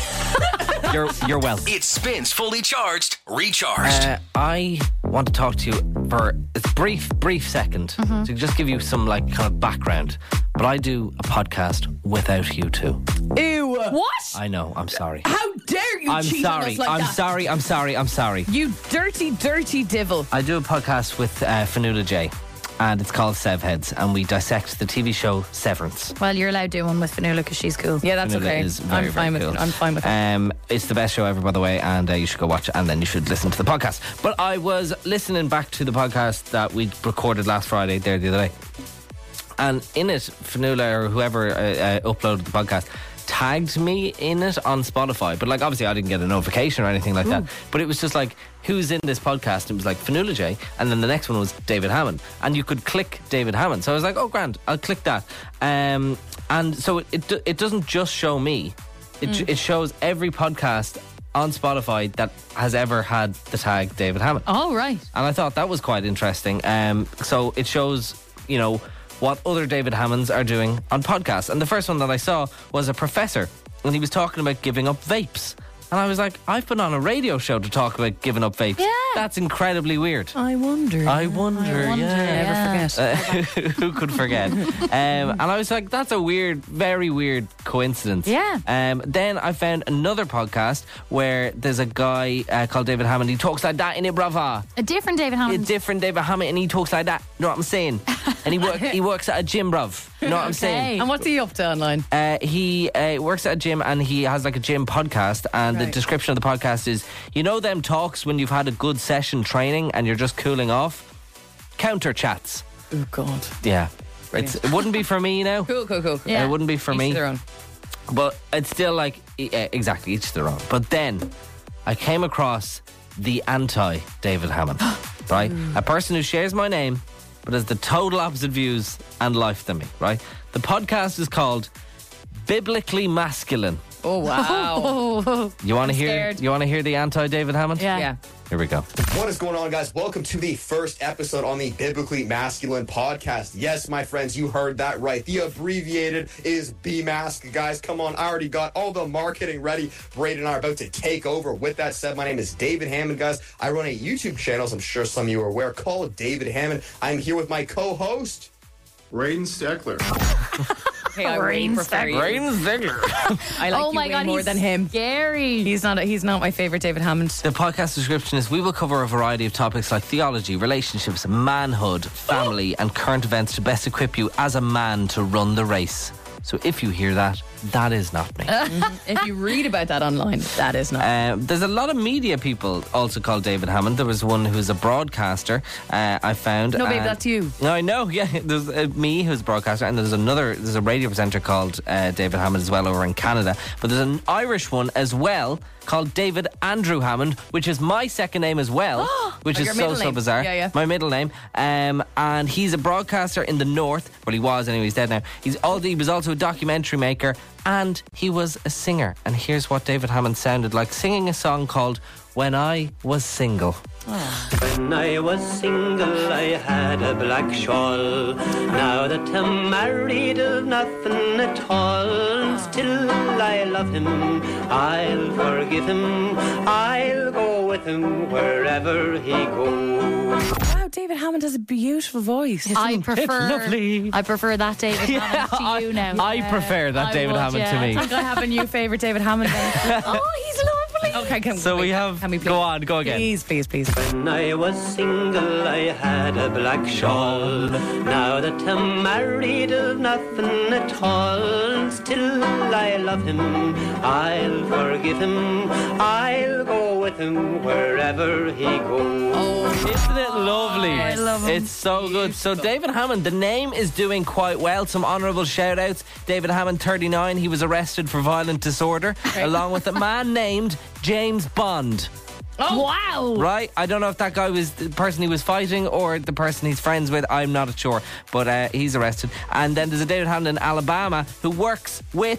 You're well. It spins fully charged, recharged. I want to talk to you for a brief second to just give you some like kind of background. But I do a podcast without you two. Ew. What? I know. I'm sorry. How dare you cheat on us like that? I'm sorry. You dirty divil. I do a podcast with Fionnuala J. And it's called Sev Heads, and we dissect the TV show Severance. Well, you're allowed to do one with Fionnuala because she's cool. Yeah, that's Fionnuala okay. is very, very cool. I'm fine with it. It's the best show ever, by the way, and you should go watch it, and then you should listen to the podcast. But I was listening back to the podcast that we recorded last Friday, the other day. And in it, Fionnuala or whoever uploaded the podcast tagged me in it on Spotify, but like obviously I didn't get a notification or anything like that, but it was just like, who's in this podcast? It was like Fionnuala J, and then the next one was David Hammond, and you could click David Hammond, so I was like, oh grand, I'll click that. And so it doesn't just show me, it shows every podcast on Spotify that has ever had the tag David Hammond. Oh right. And I thought that was quite interesting. So it shows, you know, what other David Hammonds are doing on podcasts. And the first one that I saw was a professor, and he was talking about giving up vapes. And I was like, I've been on a radio show to talk about giving up vapes. Yeah. That's incredibly weird. I wonder. I wonder, yeah. Never forget. Who could forget? And I was like, that's a weird, very weird coincidence. Yeah. Then I found another podcast where there's a guy called David Hammond. He talks like that in it, brava. A different David Hammond. A different David Hammond, and he talks like that. You know what I'm saying? And he works at a gym, bruv. You know what I'm saying? And what's he up to online? He works at a gym, and he has like a gym podcast, and the description of the podcast is, you know them talks when you've had a good session training and you're just cooling off? Counter chats. Oh God. Yeah. It wouldn't be for me now. Cool. It wouldn't be for Each me. to their own. But it's still like, exactly, each to their own. But then I came across the anti-David Hammond, right? A person who shares my name but has the total opposite views and life than me, right? The podcast is called Biblically Masculine. Oh wow! You want to hear the anti-David Hammond? Yeah. Here we go. What is going on, guys? Welcome to the first episode on the Biblically Masculine podcast. Yes, my friends, you heard that right. The abbreviated is BMask. Guys, come on. I already got all the marketing ready. Braden and I are about to take over. With that said, my name is David Hammond, guys. I run a YouTube channel, as I'm sure some of you are aware, called David Hammond. I'm here with my co-host, Raiden Steckler. Hey, I really prefer you. Raiden Steckler. I like you way more than him. Scary. He's not my favourite David Hammond. The podcast description is, we will cover a variety of topics like theology, relationships, manhood, family, and current events to best equip you as a man to run the race. So if you hear that, that is not me. If you read about that online, that is not. There's a lot of media people also called David Hammond. There was one who's a broadcaster, I found. No, babe, that's you. No, I know, yeah. There's me, who's a broadcaster, and there's a radio presenter called David Hammond as well over in Canada. But there's an Irish one as well called David Andrew Hammond, which is my second name as well, which is so bizarre. Yeah. My middle name. And he's a broadcaster in the north. Well, he was anyway, he's dead now. He was also a documentary maker, and he was a singer. And here's what David Hammond sounded like singing a song called When I Was Single. When I was single, I had a black shawl. Now that I'm married, I've nothing at all. Still, I love him. I'll forgive him. I'll go with him wherever he goes. Wow, David Hammond has a beautiful voice. I prefer that David Hammond to you now. I prefer that David Hammond to me. I think I have a new favourite David Hammond. Oh, he's lovely. Okay, can we go on, go again. Please. When I was single, I had a black shawl. Now that I'm married, I've nothing at all. Still, I love him. I'll forgive him. I'll go with him wherever he goes. Oh, isn't it lovely? I love him. It's so good. So David Hammond, the name is doing quite well. Some honourable shout outs. David Hammond, 39. He was arrested for violent disorder, along with a man named James Bond. Oh, wow. Right? I don't know if that guy was the person he was fighting or the person he's friends with. I'm not sure. But he's arrested. And then there's a David Hammond in Alabama who works with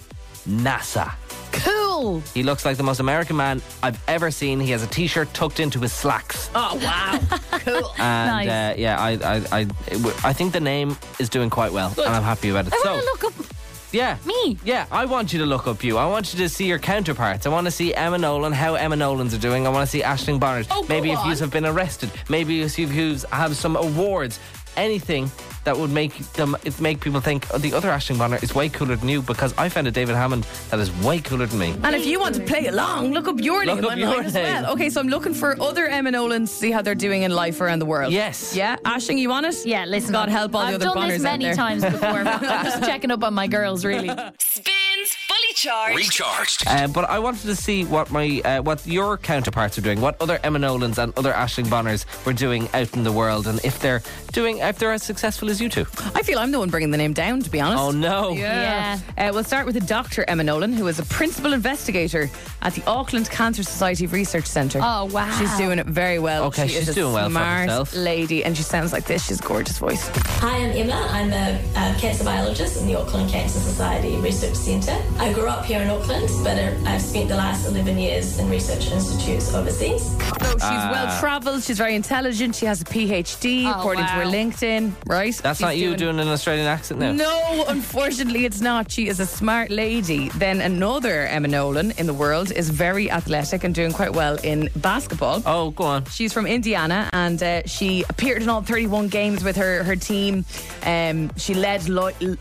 NASA. Cool. He looks like the most American man I've ever seen. He has a t-shirt tucked into his slacks. Oh, wow. Cool. And Nice. I think the name is doing quite well. Good. And I'm happy about it. I want to look up me. Yeah, I want you to look up you. I want you to see your counterparts. I want to see Emma Nolan, how Emma Nolans are doing. I want to see Aisling Bonners. Maybe if you have been arrested. Maybe if you have some awards. Anything that would make people think, oh, the other Aisling Bonner is way cooler than you, because I found a David Hammond that is way cooler than me. And if you want to play along, look up your name online as well. Okay, so I'm looking for other Emma Nolans to see how they're doing in life around the world. Yes. Yeah, Aisling, you want it? Yeah, listen. God help all the other Bonners out there. I've done this many times before. I'm just checking up on my girls, really. Spins Fully Charged. Recharged. But I wanted to see what what your counterparts are doing, what other Emma Nolans and other Aisling Bonners were doing out in the world, and if they're as successful as you two. I feel I'm the one bringing the name down, to be honest. Oh no. Yeah. We'll start with the Dr. Emma Nolan, who is a principal investigator at the Auckland Cancer Society Research Centre. Oh, wow. She's doing it very well. Okay, she she's is doing a well for smart herself. lady, and she sounds like this. She's a gorgeous voice. Hi, I'm Emma. I'm a cancer biologist in the Auckland Cancer Society Research Centre. I grew up here in Auckland, but I've spent the last 11 years in research institutes overseas. So she's well travelled, she's very intelligent, she has a PhD, according to her LinkedIn, right? That's not you doing an Australian accent now? No, unfortunately it's not. She is a smart lady. Then another Emma Nolan in the world is very athletic and doing quite well in basketball. Oh, go on. She's from Indiana, and she appeared in all 31 games with her team. She led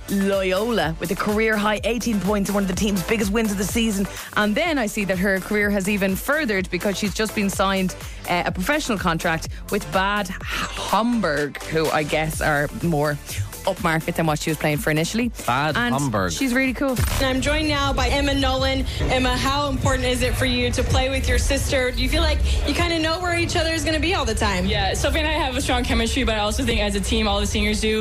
Loyola with a career-high 18 points in one of the team's biggest wins of the season. And then I see that her career has even furthered because she's just been signed a professional contract with Bad Homburg, who I guess are more upmarket than what she was playing for initially. Bad Homburg. She's really cool. And I'm joined now by Emma Nolan. Emma, how important is it for you to play with your sister? Do you feel like you kind of know where each other is going to be all the time? Yeah, Sophie and I have a strong chemistry, but I also think as a team, all the singers do.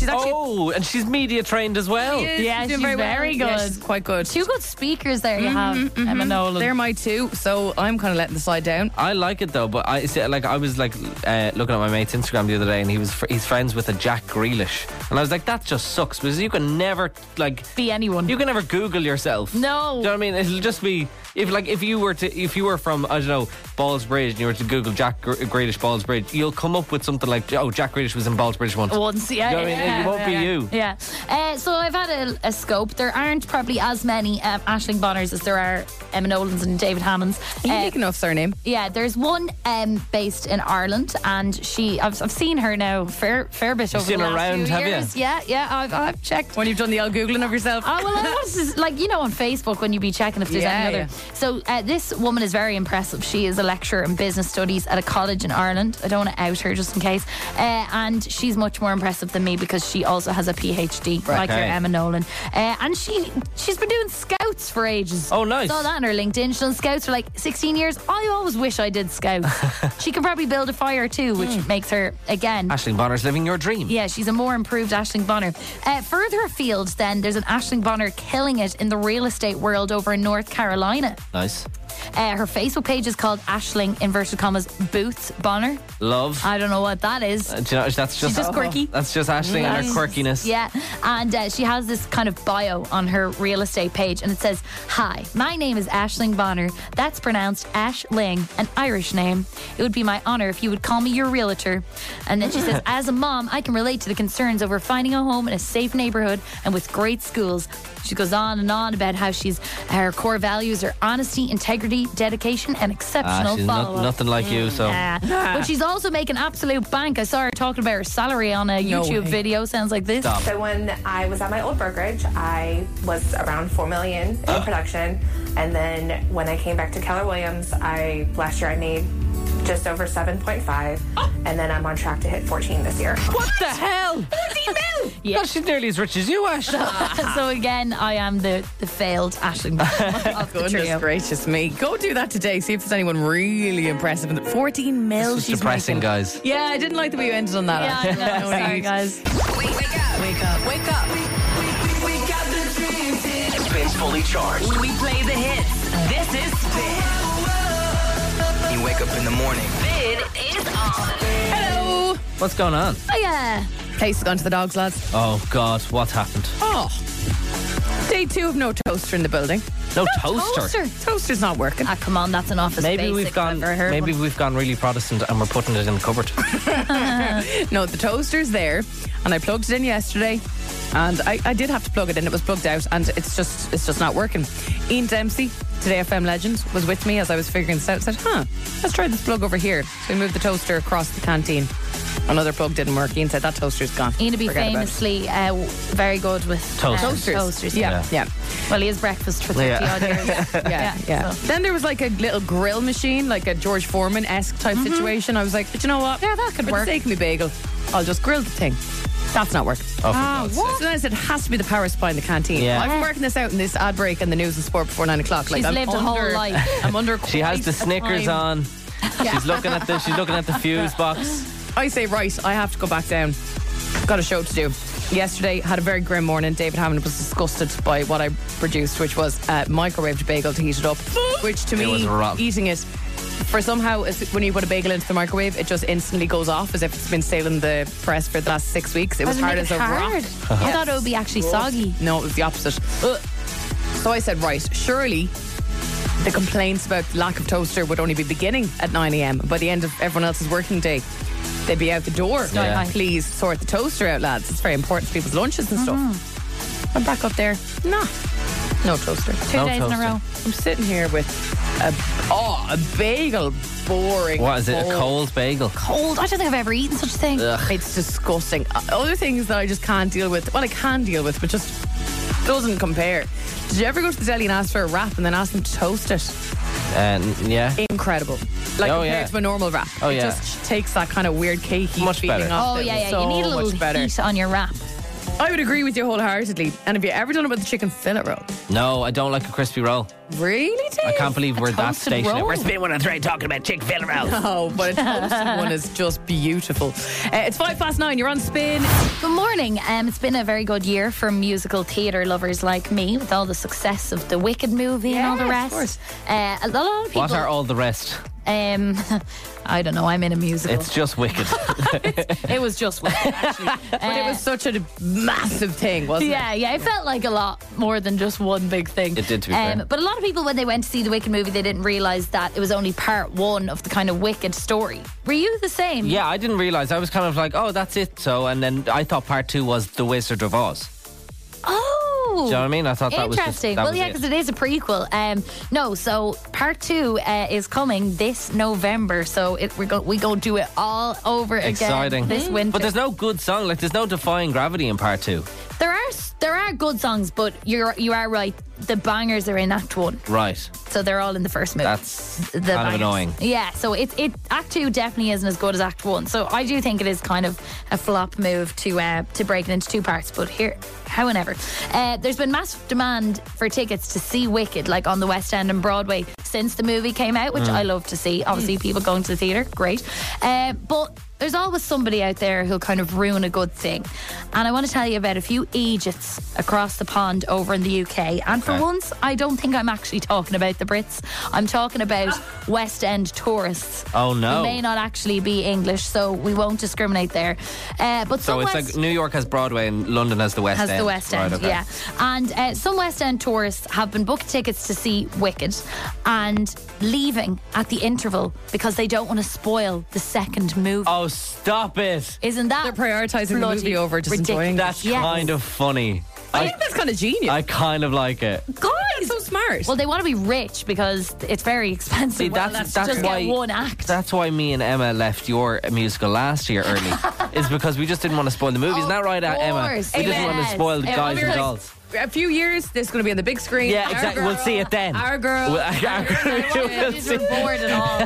And she's media trained as well. Yeah, she's very good. Yeah, she's quite good. Two good speakers there you have, Emma Nolan. They're my two, so I'm kind of letting the slide down. I like it though, but I was looking at my mate's Instagram the other day, and he's friends with a Jack Grealish, and I was like, that just sucks because you can never be anyone. You can never Google yourself. No. Do you know what I mean? It'll just be if you were from, I don't know, Ballsbridge, and you were to Google Jack Grealish Ballsbridge, you'll come up with something like, oh, Jack Grealish was in Ballsbridge once. Yeah. Do you know what I mean? It won't be you. Yeah. So I've had a scope. There aren't probably as many Aisling Bonners as there are Emma Nolans and David Hammonds. Unique enough surname. Yeah, there's one based in Ireland, and I've seen her now fair bit over the last few years. Yeah, I've checked. When you've done the old Googling of yourself. Oh, well, I was like, on Facebook when you be checking if there's any other. So this woman is very impressive. She is a lecturer in business studies at a college in Ireland. I don't want to out her just in case. And she's much more impressive than me because she also has a PhD, like her Emma Nolan. And she's been doing scouts for ages. Oh, nice. Saw that on her LinkedIn. She's done scouts for like 16 years. I always wish I did scouts. She can probably build a fire too, which makes her, again... Aisling Bonner's living your dream. Yeah, she's a more improved Aisling Bonner. Further afield then, there's an Aisling Bonner killing it in the real estate world over in North Carolina. Nice. Her Facebook page is called Aisling inverted commas Boots Bonner. Love. I don't know what that is. Do you know, that's She's just quirky. That's just Aisling and her quirkiness. Yeah, and she has this kind of bio on her real estate page, and it says, "Hi, my name is Aisling Bonner. That's pronounced Aisling, an Irish name. It would be my honor if you would call me your realtor." And then she says, "As a mom, I can relate to the concerns over finding a home in a safe neighborhood and with great schools." She goes on and on about how her core values are honesty, integrity, dedication, and exceptional follow-up. Nothing like you, so. But she's also making absolute bank. I saw her talking about her salary on a YouTube video. Sounds like this. Stop. So when I was at my old brokerage, I was around $4 million in production. And then when I came back to Keller Williams, last year I made just over 7.5, and then I'm on track to hit 14 this year. What the hell? 14 mil! Yeah. Well, she's nearly as rich as you, Ash. So again, I am the failed Aisling of the trio. Goodness gracious me. Go do that today. See if there's anyone really impressive. 14 mil This is she's depressing, making. guys. Yeah, I didn't like the way you ended on that. Yeah, no, sorry, guys. Wake up. Wake up. Wake up. We got the dreams in. Spins Fully Charged. We play the hits. This is Spin. You wake up in the morning. Spin is on. Hello. What's going on? Oh, yeah. Place has gone to the dogs, lads. Oh, God, what happened? Oh. Day 2 of no toaster in the building. No toaster? Toaster's not working. Ah, come on, that's an office Maybe basic. we've gone really Protestant and we're putting it in the cupboard. No, the toaster's there, and I plugged it in yesterday, and I did have to plug it in. It was plugged out, and it's just not working. Ian Dempsey, Today FM legend, was with me as I was figuring this out. Said, let's try this plug over here. So we moved the toaster across the canteen. Another plug didn't work. Ian said that toaster's gone. Ian to be famously very good with toasters. Yeah. Well, he has breakfast for 30 odd years. Yeah. So. Then there was like a little grill machine, like a George Foreman-esque type situation. I was like, but you know what? Yeah, that could work. For the sake of me bagel, I'll just grill the thing. That's not working. What? So then I said, it has to be the power supply in the canteen. Yeah. I've been working this out in this ad break and the news and sport before 9 o'clock. She's lived a whole life. I'm under She has the Snickers on. She's looking at the fuse box. I say, right, I have to go back down. Got a show to do. Yesterday, had a very grim morning. David Hammond was disgusted by what I produced, which was a microwaved bagel to heat it up. Which to me, eating it, for somehow, when you put a bagel into the microwave, it just instantly goes off as if it's been sailing the press for the last 6 weeks. It was hard as a rock. I thought it would be actually soggy. No, it was the opposite. So I said, right, surely the complaints about lack of toaster would only be beginning at 9 a.m. By the end of everyone else's working day, they'd be out the door. Yeah. Please sort the toaster out, lads. It's very important for people's lunches and stuff. I'm back up there. No toaster. 2 days in a row. I'm sitting here with a bagel. Boring. What is it? A cold bagel? Cold. I don't think I've ever eaten such a thing. Ugh. It's disgusting. Other things that I just can't deal with. Well, I can deal with, but just doesn't compare. Did you ever go to the deli and ask for a wrap and then ask them to toast it? Yeah. Incredible. Like compared to a normal wrap. Oh, it yeah. just takes that kind of weird cakey Much feeling better. off Oh, it. yeah. So You need a little much better. heat on your wrap. I would agree with you wholeheartedly. And have you ever done it with the chicken fillet roll? No, I don't like a crispy roll. Really, Dave? I can't believe we're that toasted stationary. roll? We're spinning one and three talking about chicken fillet rolls. No, but a toasted one is just beautiful. It's 9:05. You're on Spin. Good morning. It's been a very good year for musical theatre lovers like me, with all the success of the Wicked movie and all the rest. Of course. A lot of people. What are all the rest? I don't know. I'm in a musical. It's just Wicked. It was just Wicked, actually. But it was such a massive thing, wasn't it? Yeah, it felt like a lot more than just one big thing. It did, to be fair. But a lot of people, when they went to see the Wicked movie, they didn't realise that it was only part one of the kind of Wicked story. Were you the same? Yeah, I didn't realise. I was kind of like, oh, that's it. So, and then I thought part 2 was The Wizard of Oz. Oh. Do you know what I mean? I thought that was just, interesting. that was Yeah, because it is a prequel. No, so part 2 is coming this November. So we go do it all over exciting. again this winter. But there's no good song. Like, there's no Defying Gravity in part 2. There are good songs, but you are right. The bangers are in Act 1. Right. So they're all in the first movie. That's the kind bangers. of annoying. Yeah, so it Act 2 definitely isn't as good as Act 1. So I do think it is kind of a flop move to break it into 2 parts. But however, there's been massive demand for tickets to see Wicked, like on the West End and Broadway, since the movie came out, which I love to see. Obviously, people going to the theatre, great. But there's always somebody out there who'll kind of ruin a good thing. And I want to tell you about a few agents across the pond over in the UK. And for once, I don't think I'm actually talking about the Brits. I'm talking about West End tourists. Oh, no. Who may not actually be English, so we won't discriminate there. But So it's like New York has Broadway and London has the West End. Has the West End, Right, okay. yeah. And some West End tourists have been booked tickets to see Wicked and leaving at the interval because they don't want to spoil the second movie. Oh, stop it. Isn't that They're prioritising the bloody movie over just ridiculous? enjoying it. That's Yes. kind of funny. I think that's kind of genius. I kind of like it. Guys, so smart. well, they want to be rich because it's very expensive. See, Well, that's just why get one act. That's why me and Emma left your musical last year early. Is because we just didn't want to spoil the movie. Isn't that right, Emma? We course. didn't want to Yes. spoil the Yeah, guys we and were like- dolls. A few years, this is going to be on the big screen. Yeah, Our exactly. girl, We'll see it then. Our girl. We'll see. Bored and all.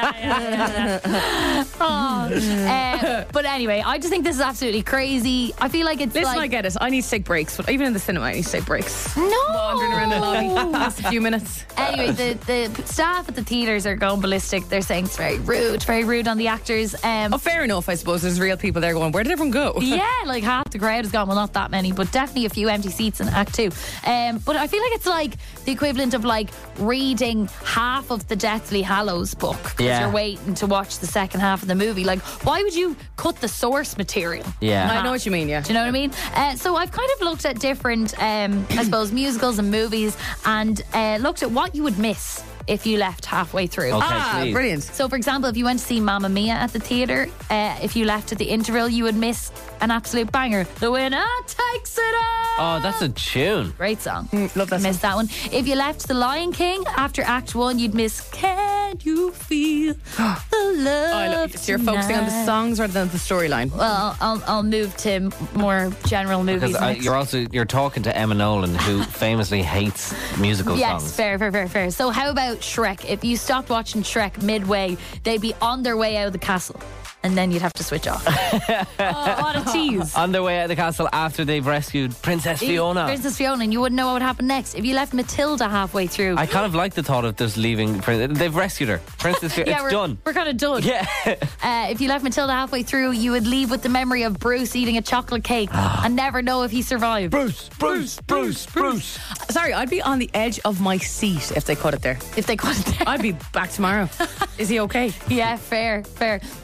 But anyway, I just think this is absolutely crazy. I feel like it's Listen, like I get it. I need to take breaks. But even in the cinema, I need to take breaks. no. Wandering around the lobby past a few minutes. Anyway, the staff at the theatres are going ballistic. They're saying it's very rude on the actors. Oh, fair enough, I suppose. There's real people there going, where did everyone go? Yeah, like half the crowd is gone. Well, not that many, but definitely a few empty seats in Act 2. But I feel like it's like the equivalent of like reading half of the Deathly Hallows book because Yeah. you're waiting to watch the second half of the movie. Like, why would you cut the source material? Yeah. I know what you mean, yeah. Do you know what I mean? So I've kind of looked at different, I suppose, musicals and movies and looked at what you would miss if you left halfway through. Okay, please. Brilliant. So, for example, if you went to see Mamma Mia at the theatre, if you left at the interval, you would miss an absolute banger. The winner takes it all. Oh, that's a tune. Great song. Love that Missed that one. If you left The Lion King after Act 1, you'd miss Can You Feel the Love I love it. So you're focusing on the Tonight? songs rather than the storyline. Well, I'll move to more general movies Because next. you're talking to Emma Nolan, who famously hates musical Yes, songs. fair. So how about Shrek? If you stopped watching Shrek midway, they'd be on their way out of the castle. And then you'd have to switch off. Oh, what a tease. On their way out of the castle after they've rescued Princess Fiona. Princess Fiona, and you wouldn't know what would happen next. If you left Matilda halfway through. I kind of like the thought of just leaving. They've rescued her. Princess Fiona. It's we're done. We're kind of done. Yeah. If you left Matilda halfway through, you would leave with the memory of Bruce eating a chocolate cake and never know if he survived. Bruce. Sorry, I'd be on the edge of my seat if they cut it there. If they cut it there. I'd be back tomorrow. Is he okay? Yeah, fair. I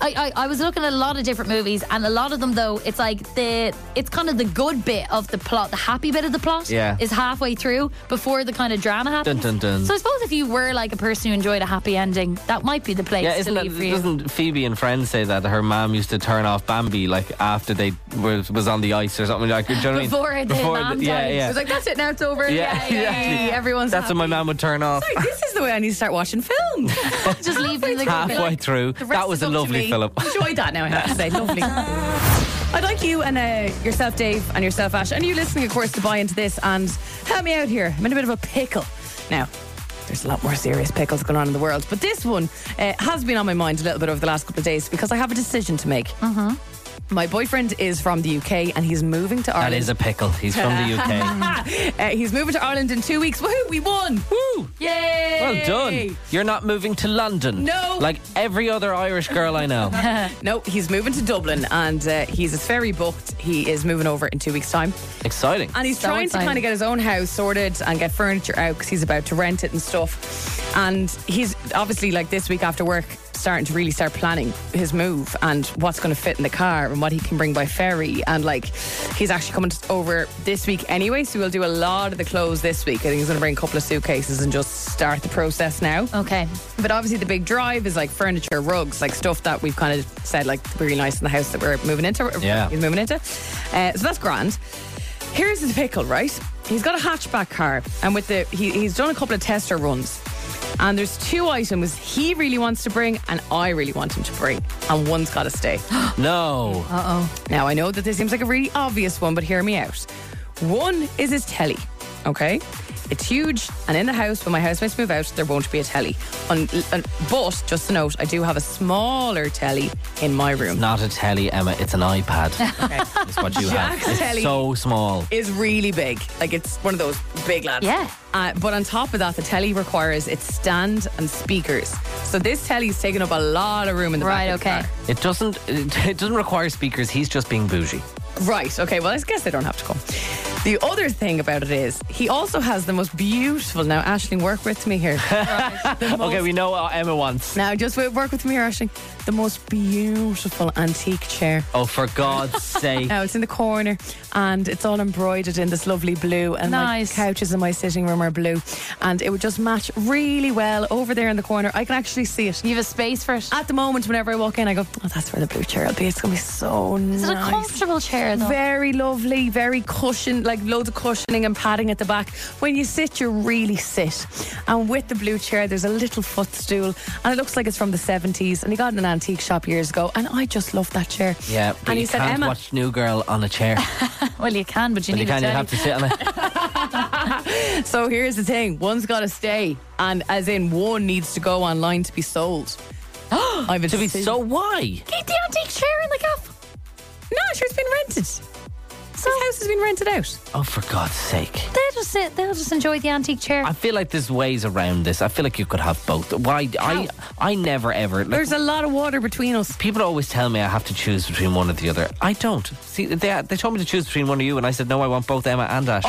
I was looking at a lot of different movies, and a lot of them though, it's like it's kind of the good bit of the plot, the happy bit of the plot is halfway through before the kind of drama happens. Dun, dun, dun. So I suppose if you were like a person who enjoyed a happy ending, that might be the place to leave for you. Doesn't Phoebe and Friends say that her mom used to turn off Bambi like after they was on the ice or something like? Do you know what I mean? Before the yeah. It was like, that's it now, it's over. Exactly. Everyone's That's happy. when my mom would turn off. Sorry, this is the way I need to start watching film. Just leave the halfway through. That was a lovely film. Enjoyed that now, I have to say. Lovely. I'd like you and yourself, Dave, and yourself, Ash, and you listening, of course, to buy into this and help me out here. I'm in a bit of a pickle. Now, there's a lot more serious pickles going on in the world, but this one has been on my mind a little bit over the last couple of days because I have a decision to make. My boyfriend is from the UK and he's moving to Ireland. That is a pickle. He's from the UK. He's moving to Ireland in 2 weeks. Woohoo, we won! Woo! Yay! Well done. You're not moving to London. No. Like every other Irish girl I know. No, he's moving to Dublin and he's ferry booked. He is moving over in 2 weeks' time. Exciting. And he's trying to kind of get his own house sorted and get furniture out because he's about to rent it and stuff. And he's obviously, like, this week after work, starting to really start planning his move and what's going to fit in the car and what he can bring by ferry. And like, he's actually coming over this week anyway, so we'll do a lot of the clothes this week. I think he's going to bring a couple of suitcases and just start the process now. Okay. But obviously the big drive is like furniture, rugs, like stuff that we've kind of said like really nice in the house that we're moving into. Yeah. He's moving into. So that's grand. Here's the pickle, right? He's got a hatchback car, and with he's done a couple of tester runs. And there's 2 items he really wants to bring and I really want him to bring. And one's got to stay. No. Uh-oh. Now, I know that this seems like a really obvious one, but hear me out. One is his telly, okay? It's huge, and in the house, when my housemates move out, there won't be a telly. But, just a note, I do have a smaller telly in my room. It's not a telly, Emma. It's an iPad. Okay. That's what you Jack's have. telly It's so small. Is really big. Like, it's one of those big lads. Yeah. But on top of that, the telly requires its stand and speakers. So this telly's taking up a lot of room in the back of the car. It doesn't require speakers. He's just being bougie. Right, okay, well, I guess they don't have to come. The other thing about it is, he also has the most beautiful... Now, Aisling, work with me here. Okay, we know what Emma wants. Now, just work with me here, Aisling. The most beautiful antique chair. Oh, for God's sake. Now, it's in the corner, and it's all embroidered in this lovely blue, and nice. my couches in my sitting room are blue, and it would just match really well over there in the corner. I can actually see it. You have a space for it? At the moment, whenever I walk in, I go, oh, that's where the blue chair will be. It's going to be so nice. Is it a comfortable chair, though? Very lovely, very cushioned, like loads of cushioning and padding at the back. When you sit, you really sit. And with the blue chair, there's a little footstool, and it looks like it's from the 70s, and he got it in an antique shop years ago, and I just love that chair. Yeah, but and you he said, can't Emma, watch New Girl on a chair. Well, you can, but you need you a have to sit on it. So here's the thing, one's got to stay, and as in one needs to go online to be sold. So why? Keep the antique chair in the gaff. No, sure, it's been rented. So his house has been rented out. Oh, for God's sake. They'll just enjoy the antique chair. I feel like there's ways around this. I feel like you could have both. Why? I never ever... Like, there's a lot of water between us. People always tell me I have to choose between one or the other. I don't. See, they told me to choose between one of you, and I said, no, I want both Emma and Ash.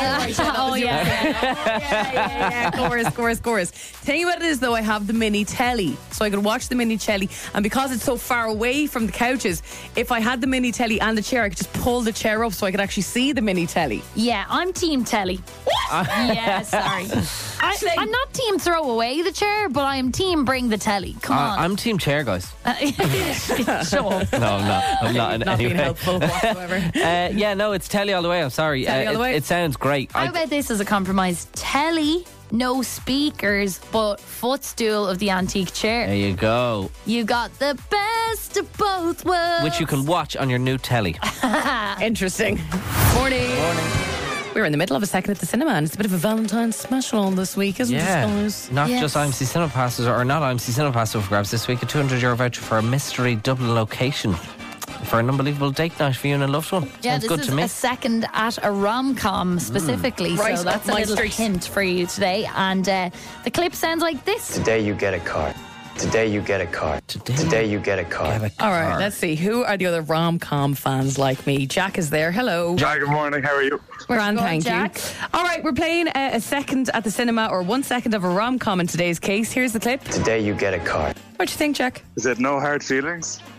Yeah. Chorus. Tell you what it is, though, I have the mini telly. So I could watch the mini telly, and because it's so far away from the couches, if I had the mini telly and the chair, I could just pull the chair up so I could actually see the mini telly. Yeah, I'm team telly. What? Yeah, sorry. I'm not team throw away the chair, but I am team bring the telly. Come on. I'm team chair, guys. Show up. No, I'm not in not any being way. helpful whatsoever. Yeah, no, it's telly all the way. I'm sorry. Telly all the way. It sounds great. How about this as a compromise? Telly, no speakers, but footstool of the antique chair. There you go. You got the best of both worlds. Which you can watch on your new telly. Interesting. Morning. We're in the middle of a second at the cinema, and it's a bit of a Valentine's special this week, isn't it, guys? Not just IMC Cinema Passes, or not IMC Cinema Passes for grabs this week. A €200 voucher for a mystery Dublin location for an unbelievable date night for you and a loved one. Yeah, Sounds this good is to me. a second at a rom-com specifically, Right, so that's a my little street. hint for you today. And the clip sounds like this. Today you get a car. Today you get a car. Today you get a car. All right, let's see. Who are the other rom-com fans like me? Jack is there. Hello. Hi, good morning. How are you? Grand, going, thank Jack? you. All right, we're playing a second at the cinema, or 1 second of a rom-com in today's case. Here's the clip. Today you get a car. What do you think, Jack? Is it No Hard Feelings?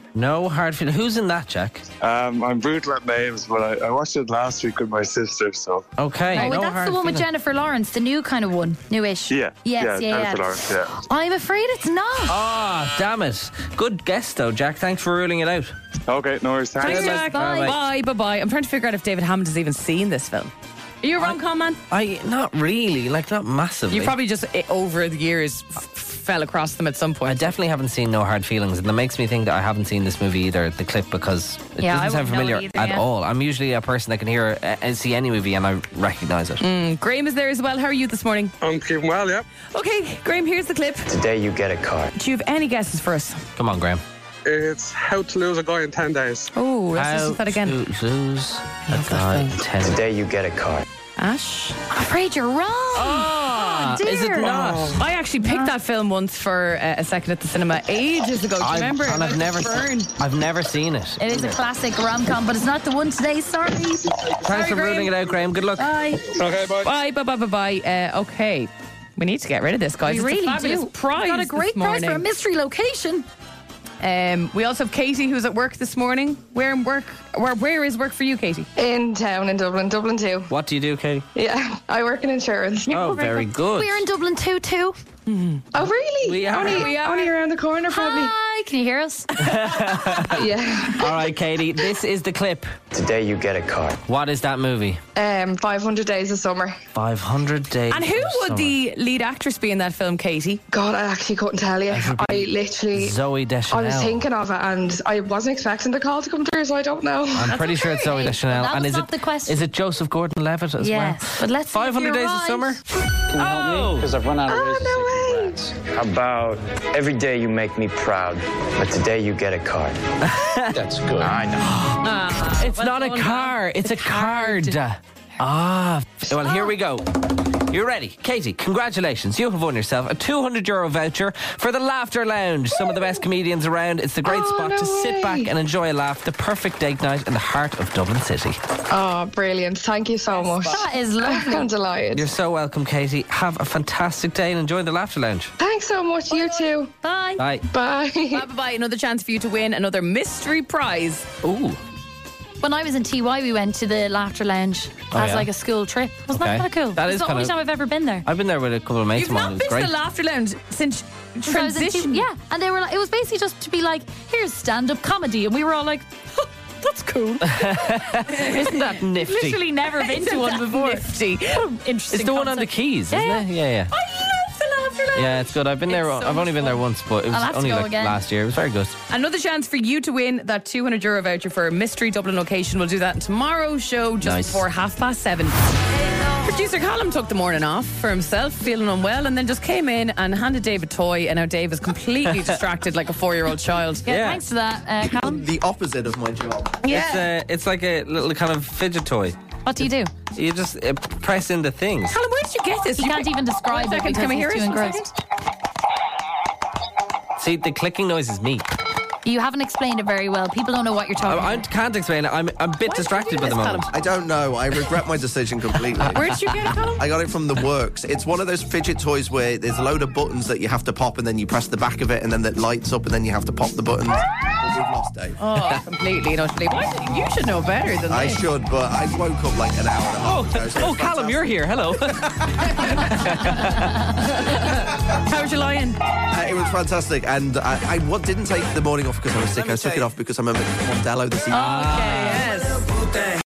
No hard feelings. Who's in that, Jack? I'm brutal at names, but I watched it last week with my sister, so. Okay. Oh, that's the one with Jennifer Lawrence, the new kind of one, newish. Yeah. Yes, Jennifer Lawrence, yeah. I'm afraid it's not. Ah, damn it. Good guess, though, Jack. Thanks for ruling it out. Okay, no worries. Thanks, Jack. Bye. I'm trying to figure out if David Hammond has even seen this film. Are you a rom-com man? Not really, not massively. You probably just over the years fell across them at some point. I definitely haven't seen No Hard Feelings, and that makes me think that I haven't seen this movie either, the clip, because it doesn't sound familiar at all. I'm usually a person that can hear and see any movie and I recognise it. Graham is there as well. How are you this morning? I'm keeping well, yeah. Okay, Graham, here's the clip. Today you get a car. Do you have any guesses for us? Come on, Graham. It's How to Lose a Guy in 10 Days. Oh, let's listen to that again. How to lose a guy in 10 days. Today you get a car. Ash? I'm afraid you're wrong. Oh, dear. Is it not? I actually picked that film once for a second at the cinema ages ago. Do you remember? And I've never seen it. It is a classic rom-com, but it's not the one today. Sorry. Thanks for ruling it out, Graham. Good luck. Bye. Okay, bye. Bye. Okay. We need to get rid of this, guys. We It's really a fabulous do. prize. Got a great this morning. prize for a mystery location. We also have Katie, who's at work this morning. Where is work for you, Katie? In town in Dublin too. What do you do, Katie? Yeah, I work in insurance. Oh, very good. We're in Dublin too. Oh, really? We are. Only around the corner, probably. Hi, can you hear us? Yeah. All right, Katie, this is the clip. Today you get a car. What is that movie? 500 Days of Summer. 500 Days And who of would Summer. the lead actress be in that film, Katie? God, I actually couldn't tell you. I literally... Zoe Deschanel. I was thinking of it and I wasn't expecting the call to come through, so I don't know. I'm pretty sure it's Zoe Deschanel. That and was is not the question. Is it Joseph Gordon-Levitt as Yes, well? but let's see if 500 you're Days right. of Summer? Can you help me? Because I've run out of ways to say no congrats. How about every day you make me proud, but today you get a card. That's good. I know. It's not a car, it's a card. Well, here we go. You're ready. Katie, congratulations. You have won yourself a €200 voucher for the Laughter Lounge. Some of the best comedians around. It's the great spot to sit back and enjoy a laugh. The perfect date night in the heart of Dublin City. Oh, brilliant. Thank you so much. That is lovely. I'm delighted. You're so welcome, Katie. Have a fantastic day and enjoy the Laughter Lounge. Thanks so much. You too. Bye. Bye. Bye. Bye. Another chance for you to win another mystery prize. Ooh. When I was in TY, we went to the Laughter Lounge as like a school trip. Wasn't that kind of cool? That is It's the kind only of- time I've ever been there. I've been there with a couple of mates You've of mine. not It was been to great. the Laughter Lounge since Since I was in transition. yeah, and they were like, it was basically just to be like, here's stand-up comedy, and we were all like, that's cool. Isn't that nifty? Literally never been Isn't to one that before. nifty? Interesting. It's the one on the concept. Keys, Yeah, isn't it? Yeah. I love the Laughter Lounge. Yeah, it's good. I've been there. It's so I've only been there fun. once, but it I'll have was to only go like again. last year. It was very good. Another chance for you to win that €200 voucher for a mystery Dublin location. We'll do that in tomorrow's show just Nice. before 7:30. Producer Callum took the morning off for himself, feeling unwell, and then just came in and handed Dave a toy, and now Dave is completely distracted like a 4-year-old child. Yeah, thanks for that, Callum. The opposite of my job. It's like a little kind of fidget toy. What do you do? You just press into things. Callum, where did you get this? He can't even describe it because Can we hear he's it? too engrossed. See, the clicking noise is me. You haven't explained it very well. People don't know what you're talking I about. can't explain it. I'm a bit distracted by the moment. I don't know. I regret my decision completely. Where did you get it, Callum? I got it from The Works. It's one of those fidget toys where there's a load of buttons that you have to pop and then you press the back of it and then it lights up and then you have to pop the buttons. But we've lost Dave. Oh, completely and utterly. You should know better than I this. should, but I woke up like an hour and a half ago. So it's Callum, you're here. Hello. How was your lion? it was fantastic. And I didn't take the morning off because I was sick. I took it off because I'm a Mondello this evening. Okay, yes.